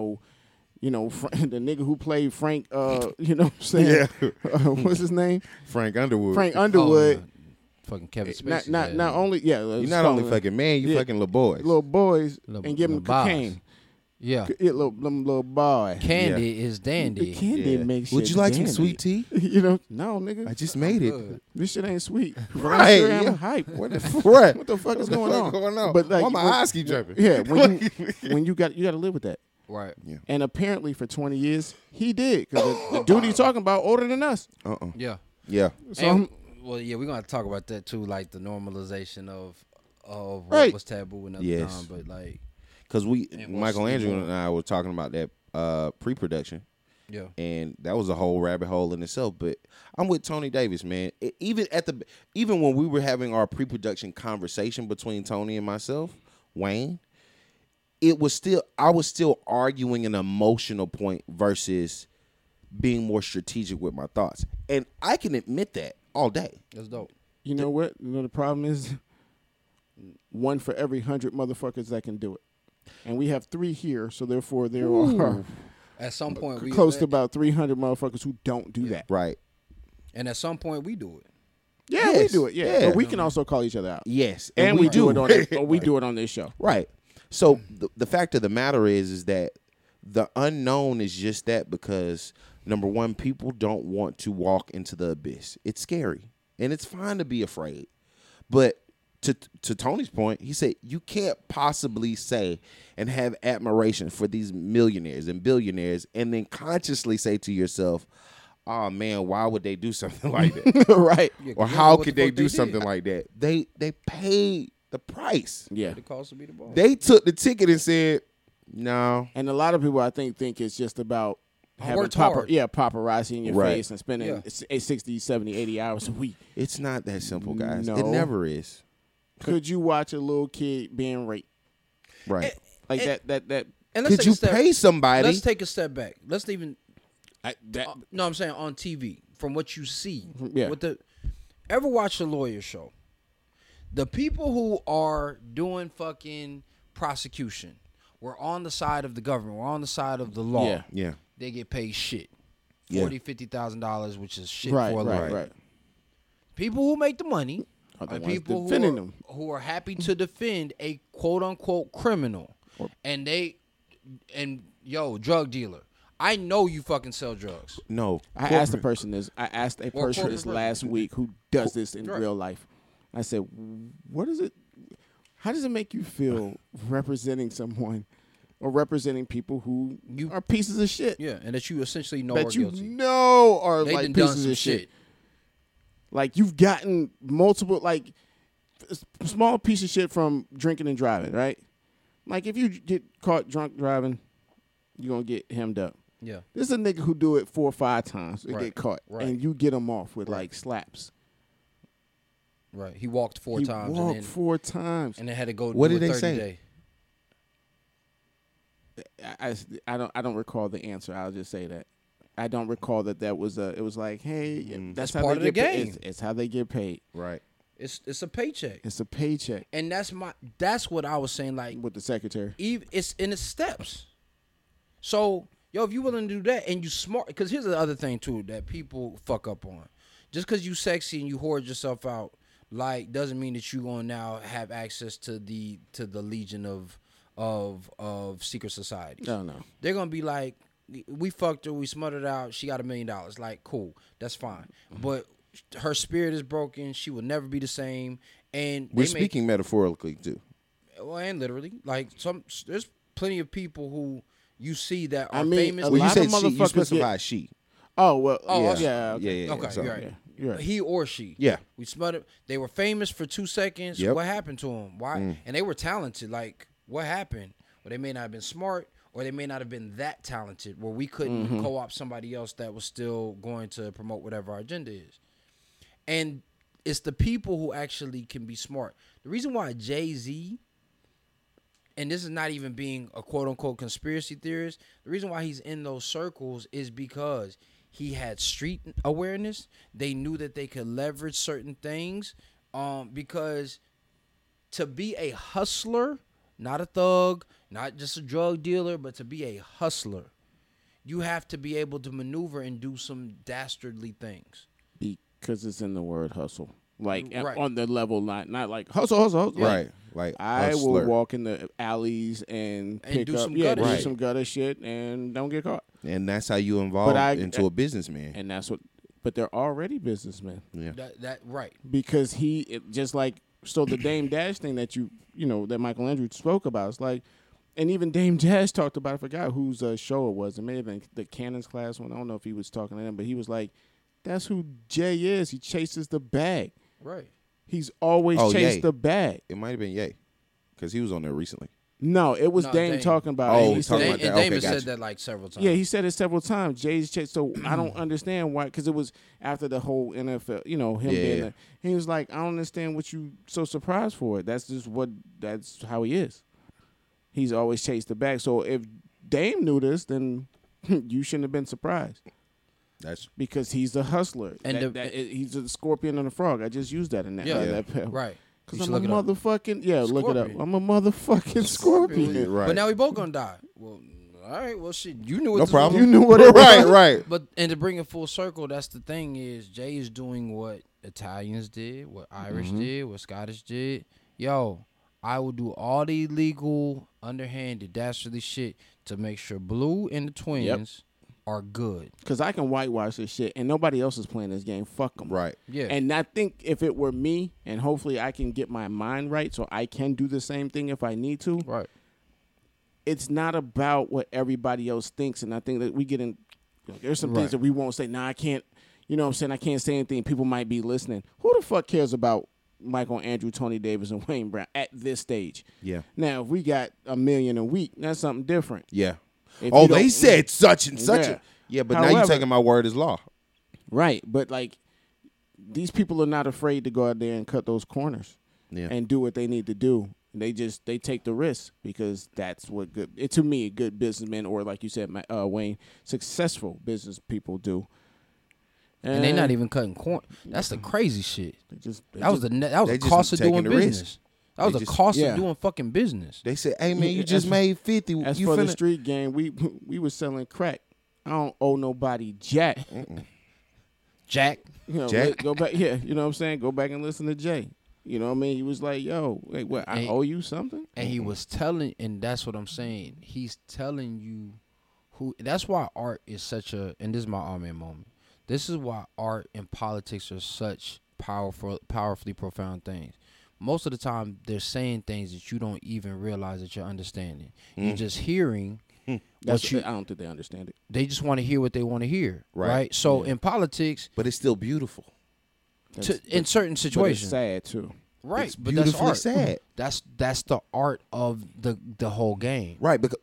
nigga who played Frank, you know what I'm saying? Yeah. What's his name? Frank Underwood. Frank Underwood. Oh, yeah. Fucking Kevin Spacey. Not only, You're not only fucking man, you fucking little boys. Little boys, and give them cocaine. Yeah. Little boy. Candy is dandy. Candy makes shit Would you like dandy. some sweet tea? No, nigga. I just made it. This shit ain't sweet. Right. Sure I'm hype. What the fuck? What the fuck is going on? But like, why my eyes keep jumping? Yeah, when you got to live with that. Right. Yeah. And apparently for 20 years he did because the dude he's talking about older than us. Yeah. Yeah. So we're gonna have to talk about that too, like the normalization of what Right. was taboo in other time, but like. Because Michael Andrew and I were talking about that pre-production. Yeah. And that was a whole rabbit hole in itself. But I'm with Tony Davis, man. Even when we were having our pre-production conversation between Tony and myself, Wayne, I was still arguing an emotional point versus being more strategic with my thoughts. And I can admit that all day. That's dope. You know what? The problem is 1 for every 100 motherfuckers that can do it. And we have 3 here, so therefore there are. At some point, close to about 300 motherfuckers who don't do that. Right. And at some point, we do it. Yeah, we do it. Yeah, but we can also call each other out. Yes, and we do it on we do it on this show. Right. So the fact of the matter is that the unknown is just that because number one, people don't want to walk into the abyss. It's scary, and it's fine to be afraid. But to Tony's point, he said you can't possibly say and have admiration for these millionaires and billionaires, and then consciously say to yourself, "Oh man, why would they do something like that?" Right? Yeah, or how could they do something like that? They paid the price. Yeah, the cost to be the boss. They took the ticket and said, "No." And a lot of people, I think it's just about having paparazzi in your face and spending 60, 70, 80 hours a week. It's not that simple, guys. No. It never is. Could you watch a little kid being raped? Right. That. And could you pay somebody? Let's take a step back. Let's even. No, I'm saying on TV from what you see. Yeah. Ever watch a lawyer show? The people who are doing fucking prosecution were on the side of the government. We're on the side of the law. Yeah. They get paid shit. Yeah. $50,000, which is shit right, for a lawyer. Right. People who make the money are people who are happy to defend a quote unquote criminal. And drug dealer. I know you fucking sell drugs. No. I asked a person this last week who does this in real life. I said, how does it make you feel representing someone or representing people who are pieces of shit? Yeah, and that you essentially know that are you guilty. know are they like pieces of shit. Like you've gotten multiple, like small piece of shit from drinking and driving, right? Like if you get caught drunk driving, you're going to get hemmed up. Yeah. This is a nigga who do it 4 or 5 times and get caught. Right. And you get him off with like slaps. Right. He walked 4 times. He walked 4 times. And then had to go what do did a they 30 say? Day. I don't recall the answer. I'll just say that. I don't recall that was it was like, hey, that's how part they of the get game. It's how they get paid. Right. It's a paycheck. It's a paycheck. And that's what I was saying, like with the secretary. It's in its steps. So, if you're willing to do that and you smart, because here's the other thing too that people fuck up on. Just because you sexy and you hoard yourself out, like, doesn't mean that you're gonna now have access to the legion of secret societies. No. They're gonna be like, we fucked her, we smothered out, she got $1 million. Like, cool, that's fine. But her spirit is broken. She will never be the same. And we're speaking metaphorically too. Well, and literally, like there's plenty of people who you see that are famous. Well, you said she. You specify she. Oh well. Oh yeah. Okay, sorry. you're right. You're right. He or she. Yeah. We smothered. They were famous for 2 seconds. Yep. What happened to them? Why? And they were talented. Like, what happened? Well, they may not have been smart, or they may not have been that talented, where we couldn't co-opt somebody else that was still going to promote whatever our agenda is. And it's the people who actually can be smart. The reason why Jay-Z, and this is not even being a quote-unquote conspiracy theorist, the reason why he's in those circles is because he had street awareness. They knew that they could leverage certain things because to be a hustler, not a thug, not just a drug dealer, but to be a hustler, you have to be able to maneuver and do some dastardly things. Because it's in the word hustle. Like right. On the level, not like hustle. Right. Like I hustler. will walk in the alleys and pick do up, some gutter do shit. some gutter shit and don't get caught. And that's how you evolve into a businessman. And that's what. But they're already businessmen. Yeah. That right. Because just like the Dame Dash thing that that Michael Andrew spoke about. It's like, and even Dame Dash talked about. I forgot whose show it was. It may have been the Cannon's Class one. I don't know if he was talking to them, but he was like, "That's who Jay is. He chases the bag. Right. He's always chased the bag." It might have been Ye, because he was on there recently. No, it was Dame talking about. Oh, he's talking about that. Dame Okay, said gotcha. that like several times. Yeah, he said it several times. Jay's chased. So I don't understand why, because it was after the whole NFL. Him being there. He was like, "I don't understand what you so surprised for. That's how he is. He's always chased the bag. So if Dame knew this, then you shouldn't have been surprised." That's because he's a hustler. And he's a scorpion and a frog. I just used that in that. Right. Because I'm a motherfucking look it up. I'm a motherfucking scorpion. Right. But now we both gonna die. Well, all All right, well, shit, you knew what no this problem. was. You knew what it was. Right. But and to bring it full circle, that's the thing is Jay is doing what Italians did, what Irish did, what Scottish did. Yo, I will do all the illegal, underhanded, dastardly shit to make sure Blue and the Twins are good. Because I can whitewash this shit, and nobody else is playing this game. Fuck them. Right. Yeah. And I think if it were me, and hopefully I can get my mind right so I can do the same thing if I need to. Right. It's not about what everybody else thinks, and I think that we get in. There's some things that we won't say. Nah, I can't. You know what I'm saying? I can't say anything. People might be listening. Who the fuck cares about Michael Andrew, Tony Davis, and Wayne Brown at this stage? Yeah. Now, if we got $1 million a week, that's something different. Yeah. If they said such and such. Yeah. Yeah, but However, now you're taking my word as law. Right, but like these people are not afraid to go out there and cut those corners and do what they need to do. They take the risk because that's what to me, good businessmen, or like you said, Wayne, successful business people do. And they're not even cutting corn. That's the crazy shit. That was the just cost of doing taking the business. risk. That was the cost of doing fucking business. They said, "Hey man, you just made 50. As you for the street game, we were selling crack. I don't owe nobody jack. Jack. You know, Jack? go back. Yeah, you know what I'm saying. Go back and listen to Jay. You know what I mean? He was like, "Yo, wait, what? I owe you something?" And he was telling, and that's what I'm saying. He's telling you who. That's why art is such a. And this is my amen moment. This is why art and politics are such powerfully profound things. Most of the time, they're saying things that you don't even realize that you're understanding. You're just hearing. I don't think they understand it. They just want to hear what they want to hear, right? So in politics, but it's still beautiful. In certain situations, but it's sad too. Right? It's but that's art. Sad. That's the art of the whole game, right? Because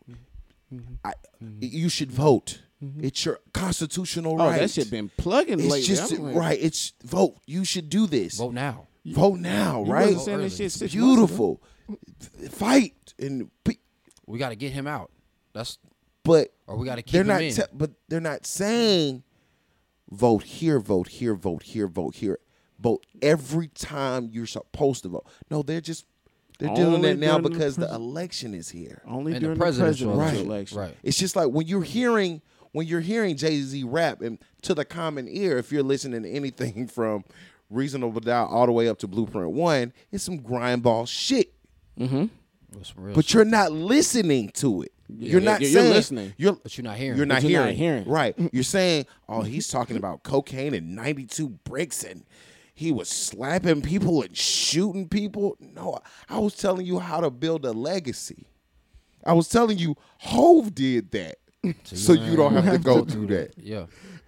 you should vote. It's your constitutional right. Oh, that shit been plugging lately. It's just right. It's vote. You should do this. Vote now. Vote now, right? It's beautiful. Fight and we got to get him out. Or we got to keep him in. But they're not saying vote here, vote here, vote here, vote here, vote every time you're supposed to vote. No, they're doing that now because the election is here. Only and during the presidential election. Right. It's just like when you're hearing Jay-Z rap, and to the common ear, if you're listening to anything from Reasonable Doubt all the way up to Blueprint 1, it's some grindball shit. Mm-hmm. But you're not listening to it. You're not saying, you're listening. But you're not hearing. You're not hearing. hearing. Right. You're saying, oh, he's talking about cocaine and 92 bricks and he was slapping people and shooting people. No, I was telling you how to build a legacy. I was telling you Hove did that. So you don't have to go through that. Yeah.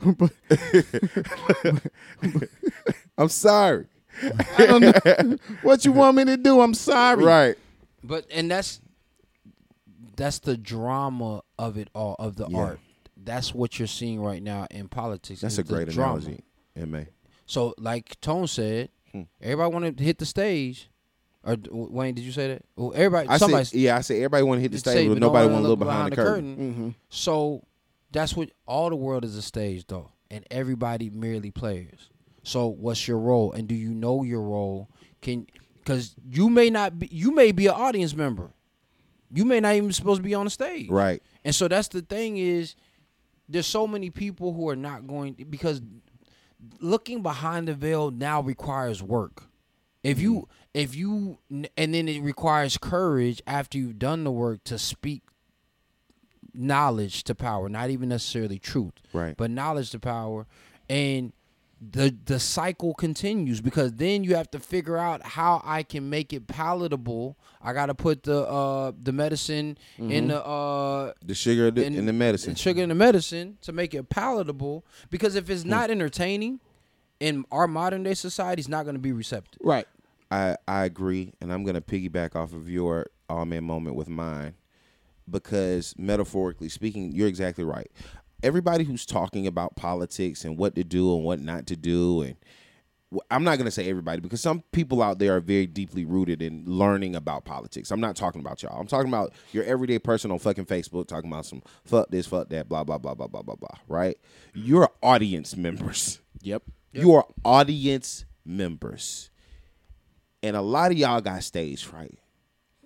I'm sorry. I don't know what you want me to do. I'm sorry. Right. But that's the drama of it all, of the art. That's what you're seeing right now in politics. That's a great analogy, M.A. So like Tone said, everybody want to hit the stage. Or Wayne, did you say that? Well, everybody. I said everybody want to hit the stage, but nobody want to look behind the curtain. Mm-hmm. So that's what all the world is, a stage, though, and everybody merely players. So what's your role, and do you know your role? Because you may be an audience member, you may not even supposed to be on the stage, right? And so that's the thing is, there's so many people who are not going because looking behind the veil now requires work. If you and then it requires courage after you've done the work to speak knowledge to power, not even necessarily truth, right? But knowledge to power, and the cycle continues because then you have to figure out how I can make it palatable. I got to put the medicine in the sugar in the medicine, sugar in the medicine to make it palatable. Because if it's not entertaining in our modern day society, it's not going to be receptive. Right. I agree, and I'm going to piggyback off of your all-man moment with mine because metaphorically speaking, you're exactly right. Everybody who's talking about politics and what to do and what not to do, and I'm not going to say everybody because some people out there are very deeply rooted in learning about politics. I'm not talking about y'all. I'm talking about your everyday person on fucking Facebook talking about some fuck this, fuck that, blah, blah, blah, blah, blah, blah, blah, right? You're audience members. Yep. You are audience members. And a lot of y'all got stage fright.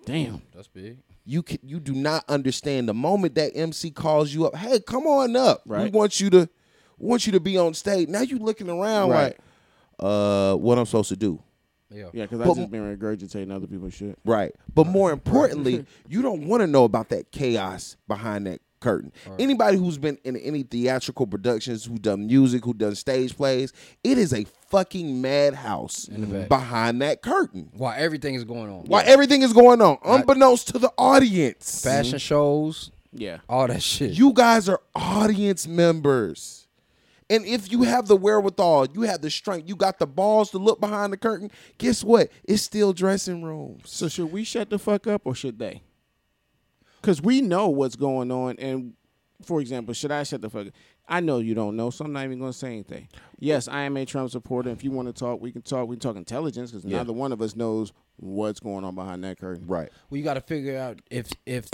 Damn, that's big. You do not understand the moment that MC calls you up. Hey, come on up. Right. We want you to be on stage. Now you looking around like, what I'm supposed to do? Yeah, because I've just been regurgitating other people's shit. Right. But more importantly, you don't want to know about that chaos behind that curtain. Right. Anybody who's been in any theatrical productions, who done music, who done stage plays, it is a fucking madhouse behind that curtain. While everything is going on. Everything is going on, unbeknownst to the audience. Fashion shows. Yeah. All that shit. You guys are audience members. And if you have the wherewithal, you have the strength, you got the balls to look behind the curtain, guess what? It's still dressing rooms. So should we shut the fuck up or should they? Because we know what's going on. And, for example, should I shut the fuck up? I know you don't know, so I'm not even going to say anything. Yes, I am a Trump supporter. If you want to talk, we can talk. We can talk intelligence because neither one of us knows what's going on behind that curtain. Right. Well, you got to figure out if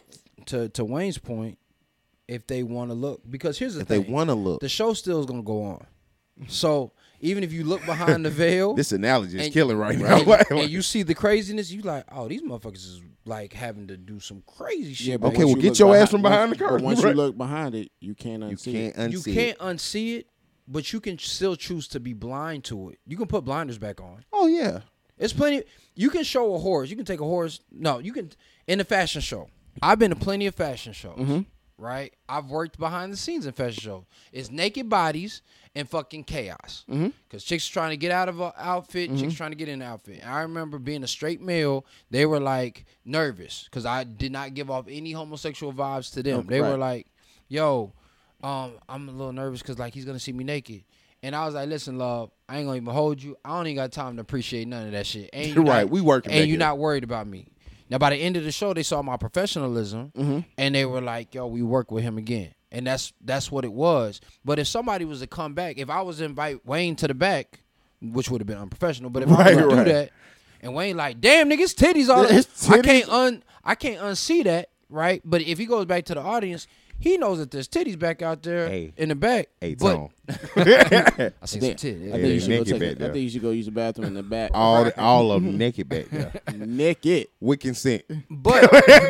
to Wayne's point, if they want to look, because here's the thing. If they want to look. The show still is going to go on. So even if you look behind the veil. This analogy is killing right now. And you see the craziness, you like, oh, these motherfuckers is like having to do some crazy shit. Yeah, okay, well, get your ass from behind the curtain. But once you look behind it, you can't unsee it. You can't unsee it, but you can still choose to be blind to it. You can put blinders back on. Oh, yeah. It's plenty. You can show a horse. You can take a horse. No, you can. In the fashion show. I've been to plenty of fashion shows. Mm-hmm. Right? I've worked behind the scenes in fashion shows. It's naked bodies and fucking chaos. Because chicks trying to get out of an outfit, chicks trying to get in an outfit. And I remember being a straight male, they were like nervous because I did not give off any homosexual vibes to them. They were like, yo, I'm a little nervous because like he's going to see me naked. And I was like, listen, love, I ain't going to even hold you. I don't even got time to appreciate none of that shit. Right, we working. And you're not worried about me. Now, by the end of the show, they saw my professionalism, and they were like, yo, we work with him again. And that's what it was. But if somebody was to come back, if I was to invite Wayne to the back, which would have been unprofessional, but if I was to do that, and Wayne like, damn, nigga, it's titties all I can't unsee that, right? But if he goes back to the audience, he knows that there's titties back out there in the back. Hey, Tom. I see some titties. I think you should go use the bathroom in the back. All of them naked back there. Naked. With consent. But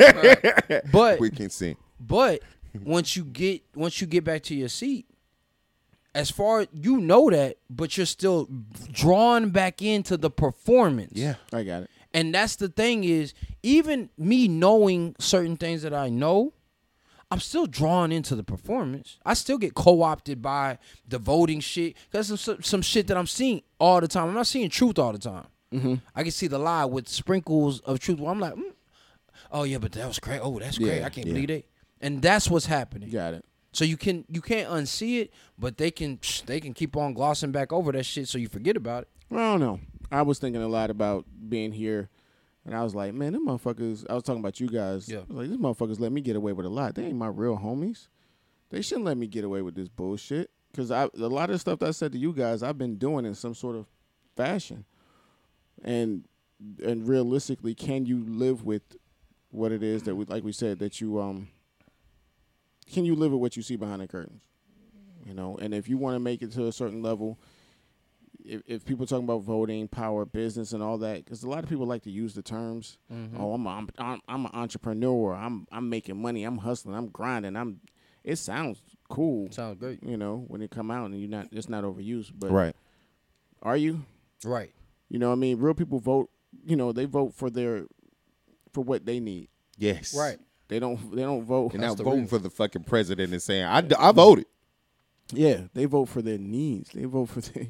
with consent. But once you get back to your seat, as far you know that, but you're still drawn back into the performance. Yeah, I got it. And that's the thing is, even me knowing certain things that I know, I'm still drawn into the performance. I still get co-opted by the voting shit. Because some shit that I'm seeing all the time. I'm not seeing truth all the time. Mm-hmm. I can see the lie with sprinkles of truth where I'm like, oh, yeah, but that was great. Oh, that's great. I can't believe that. And that's what's happening. Got it. So you can't unsee it, but they can keep on glossing back over that shit so you forget about it. Well, I don't know. I was thinking a lot about being here. And I was like, man, them motherfuckers, I was talking about you guys. Yeah. I was like, these motherfuckers let me get away with a lot. They ain't my real homies. They shouldn't let me get away with this bullshit. Because a lot of the stuff that I said to you guys, I've been doing in some sort of fashion. And realistically, can you live with what it is that, like we said, that you, can you live with what you see behind the curtains? You know, and if you want to make it to a certain level, if people talking about voting, power, business, and all that, because a lot of people like to use the terms. Mm-hmm. Oh, I'm an entrepreneur. I'm making money. I'm hustling. I'm grinding. It sounds cool. Sounds great. You know, when it come out and it's not overused. But right, are you? Right. You know what I mean? Real people vote. You know, they vote for what they need. Yes. Right. They don't vote. They're not voting for the fucking president and saying I voted. Yeah, they vote for their needs. They vote for their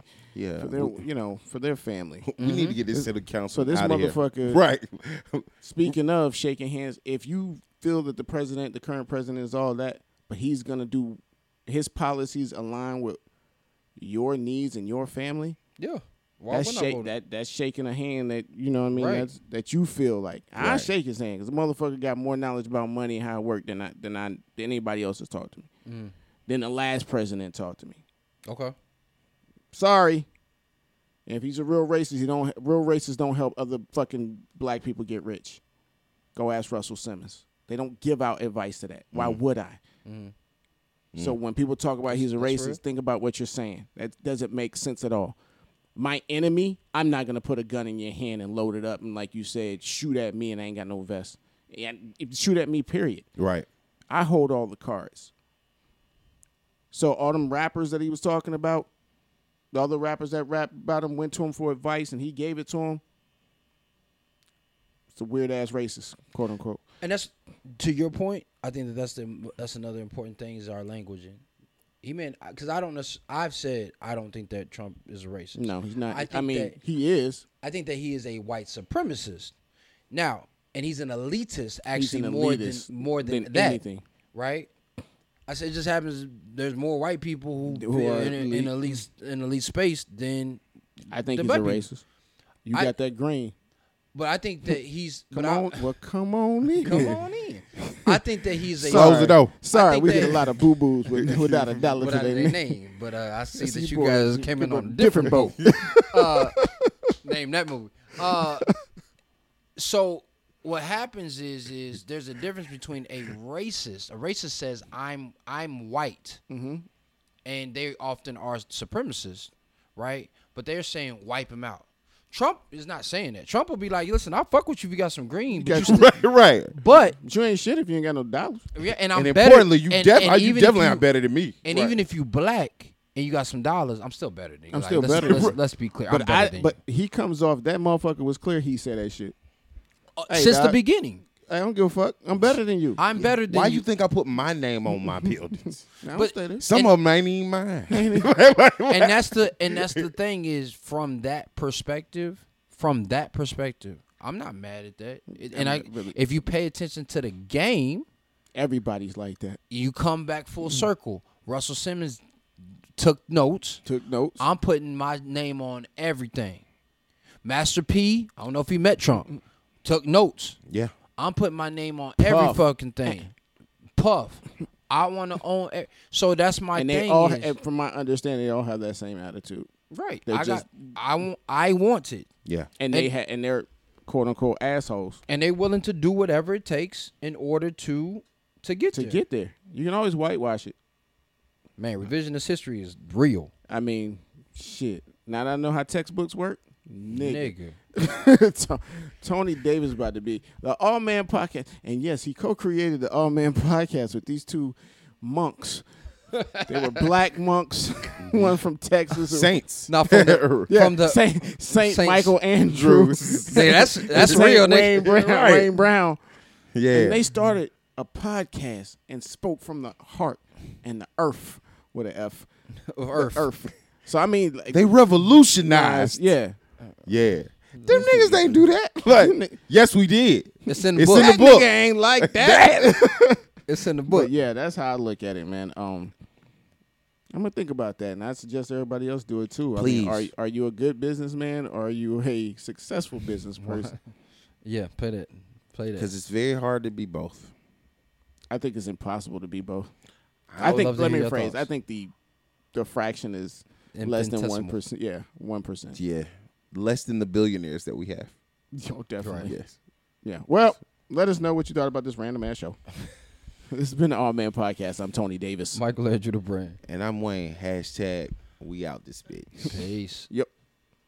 for their family. We need to get this to the council. So this motherfucker, right? Speaking of shaking hands, if you feel that the current president, is all that, but he's gonna do his policies align with your needs and your family, yeah, that's shaking a hand that you know what I mean. Right. That you feel like right. I shake his hand because the motherfucker got more knowledge about money and how it worked than anybody else has talked to me. Mm. Than the last president talked to me. Okay. Sorry. And if he's a real racist, real racists don't help other fucking black people get rich. Go ask Russell Simmons. They don't give out advice to that. Why would I? Mm. So when people talk about he's a racist, think about what you're saying. That doesn't make sense at all. my enemy, I'm not going to put a gun in your hand and load it up and, like you said, shoot at me and I ain't got no vest. And shoot at me, period. Right. I hold all the cards. So all them rappers that he was talking about, the other rappers that rap about him went to him for advice and he gave it to him. It's a weird-ass racist, quote unquote. And that's, to your point, I think that's another important thing is our languaging. He meant, because I've said I don't think that Trump is a racist. No, he's not. I mean, he is. I think that he is a white supremacist. Now, and he's an elitist, actually, more than that. Anything. Right? I said it just happens there's more white people who are in elite space than I think he's a racist. You got that green. But I think that he's come on in. Come on in. I think that he's a close the door. Sorry, we get a lot of boo boos without a dollar to their name. But I see that you guys came in on a different boat. Name that movie. So what happens is there's a difference between a racist. A racist says I'm white, and they often are supremacists, right? But they're saying wipe him out. Trump is not saying that. Trump will be like, listen, I'll fuck with you if you got some green. But right. But you ain't shit if you ain't got no dollars. Yeah, and I'm importantly, better. You definitely not better than me. And even if you black and you got some dollars, I'm still better than you. I'm still better. Let's be clear. I'm better than you. But he comes off, that motherfucker was clear he said that shit. Since the beginning. I don't give a fuck. I'm better than you. I'm better than you. Why you think I put my name on my buildings? Some of them ain't even mine. and that's the thing is from that perspective, I'm not mad at that. If you pay attention to the game, everybody's like that. You come back full circle. Russell Simmons took notes. I'm putting my name on everything. Master P, I don't know if he met Trump, took notes. Yeah. I'm putting my name on every fucking thing. Puff. I want to own. So that's my thing. They all, from my understanding, they all have that same attitude. Right. I want it. Yeah. And they're quote unquote assholes. And they're willing to do whatever it takes in order to get there. To get there. You can always whitewash it. Man, revisionist history is real. I mean, shit. Now that I know how textbooks work, nigga. Tony Davis about to be the All Man Podcast. And yes, he co-created the All Man Podcast with these two monks. They were black monks. One from Texas. Saints. Not from the Saint Michael Andrews. That's real, nigga. Wayne Brown. Yeah. And they started a podcast and spoke from the heart and the earth with an F. Of earth. So I mean, like, they revolutionized. Yeah. Yeah. Them niggas ain't do that. Like, yes, we did. It's in the book. That nigga ain't like that. It's in the book. But yeah, that's how I look at it, man. I'm gonna think about that, and I suggest everybody else do it too. Please. I mean, are you a good businessman or are you a successful business person? Yeah, play that. Because it's very hard to be both. I think it's impossible to be both. Let me rephrase. I think the fraction is less than 1%. Yeah, 1%. Yeah, less than the billionaires that we have. Yo, definitely. Right. Yes. Yeah. Well, let us know what you thought about this random ass show. This has been the All Man Podcast. I'm Tony Davis. Michael Andrew the Brand. And I'm Wayne. #we out this bitch. Peace. Yep.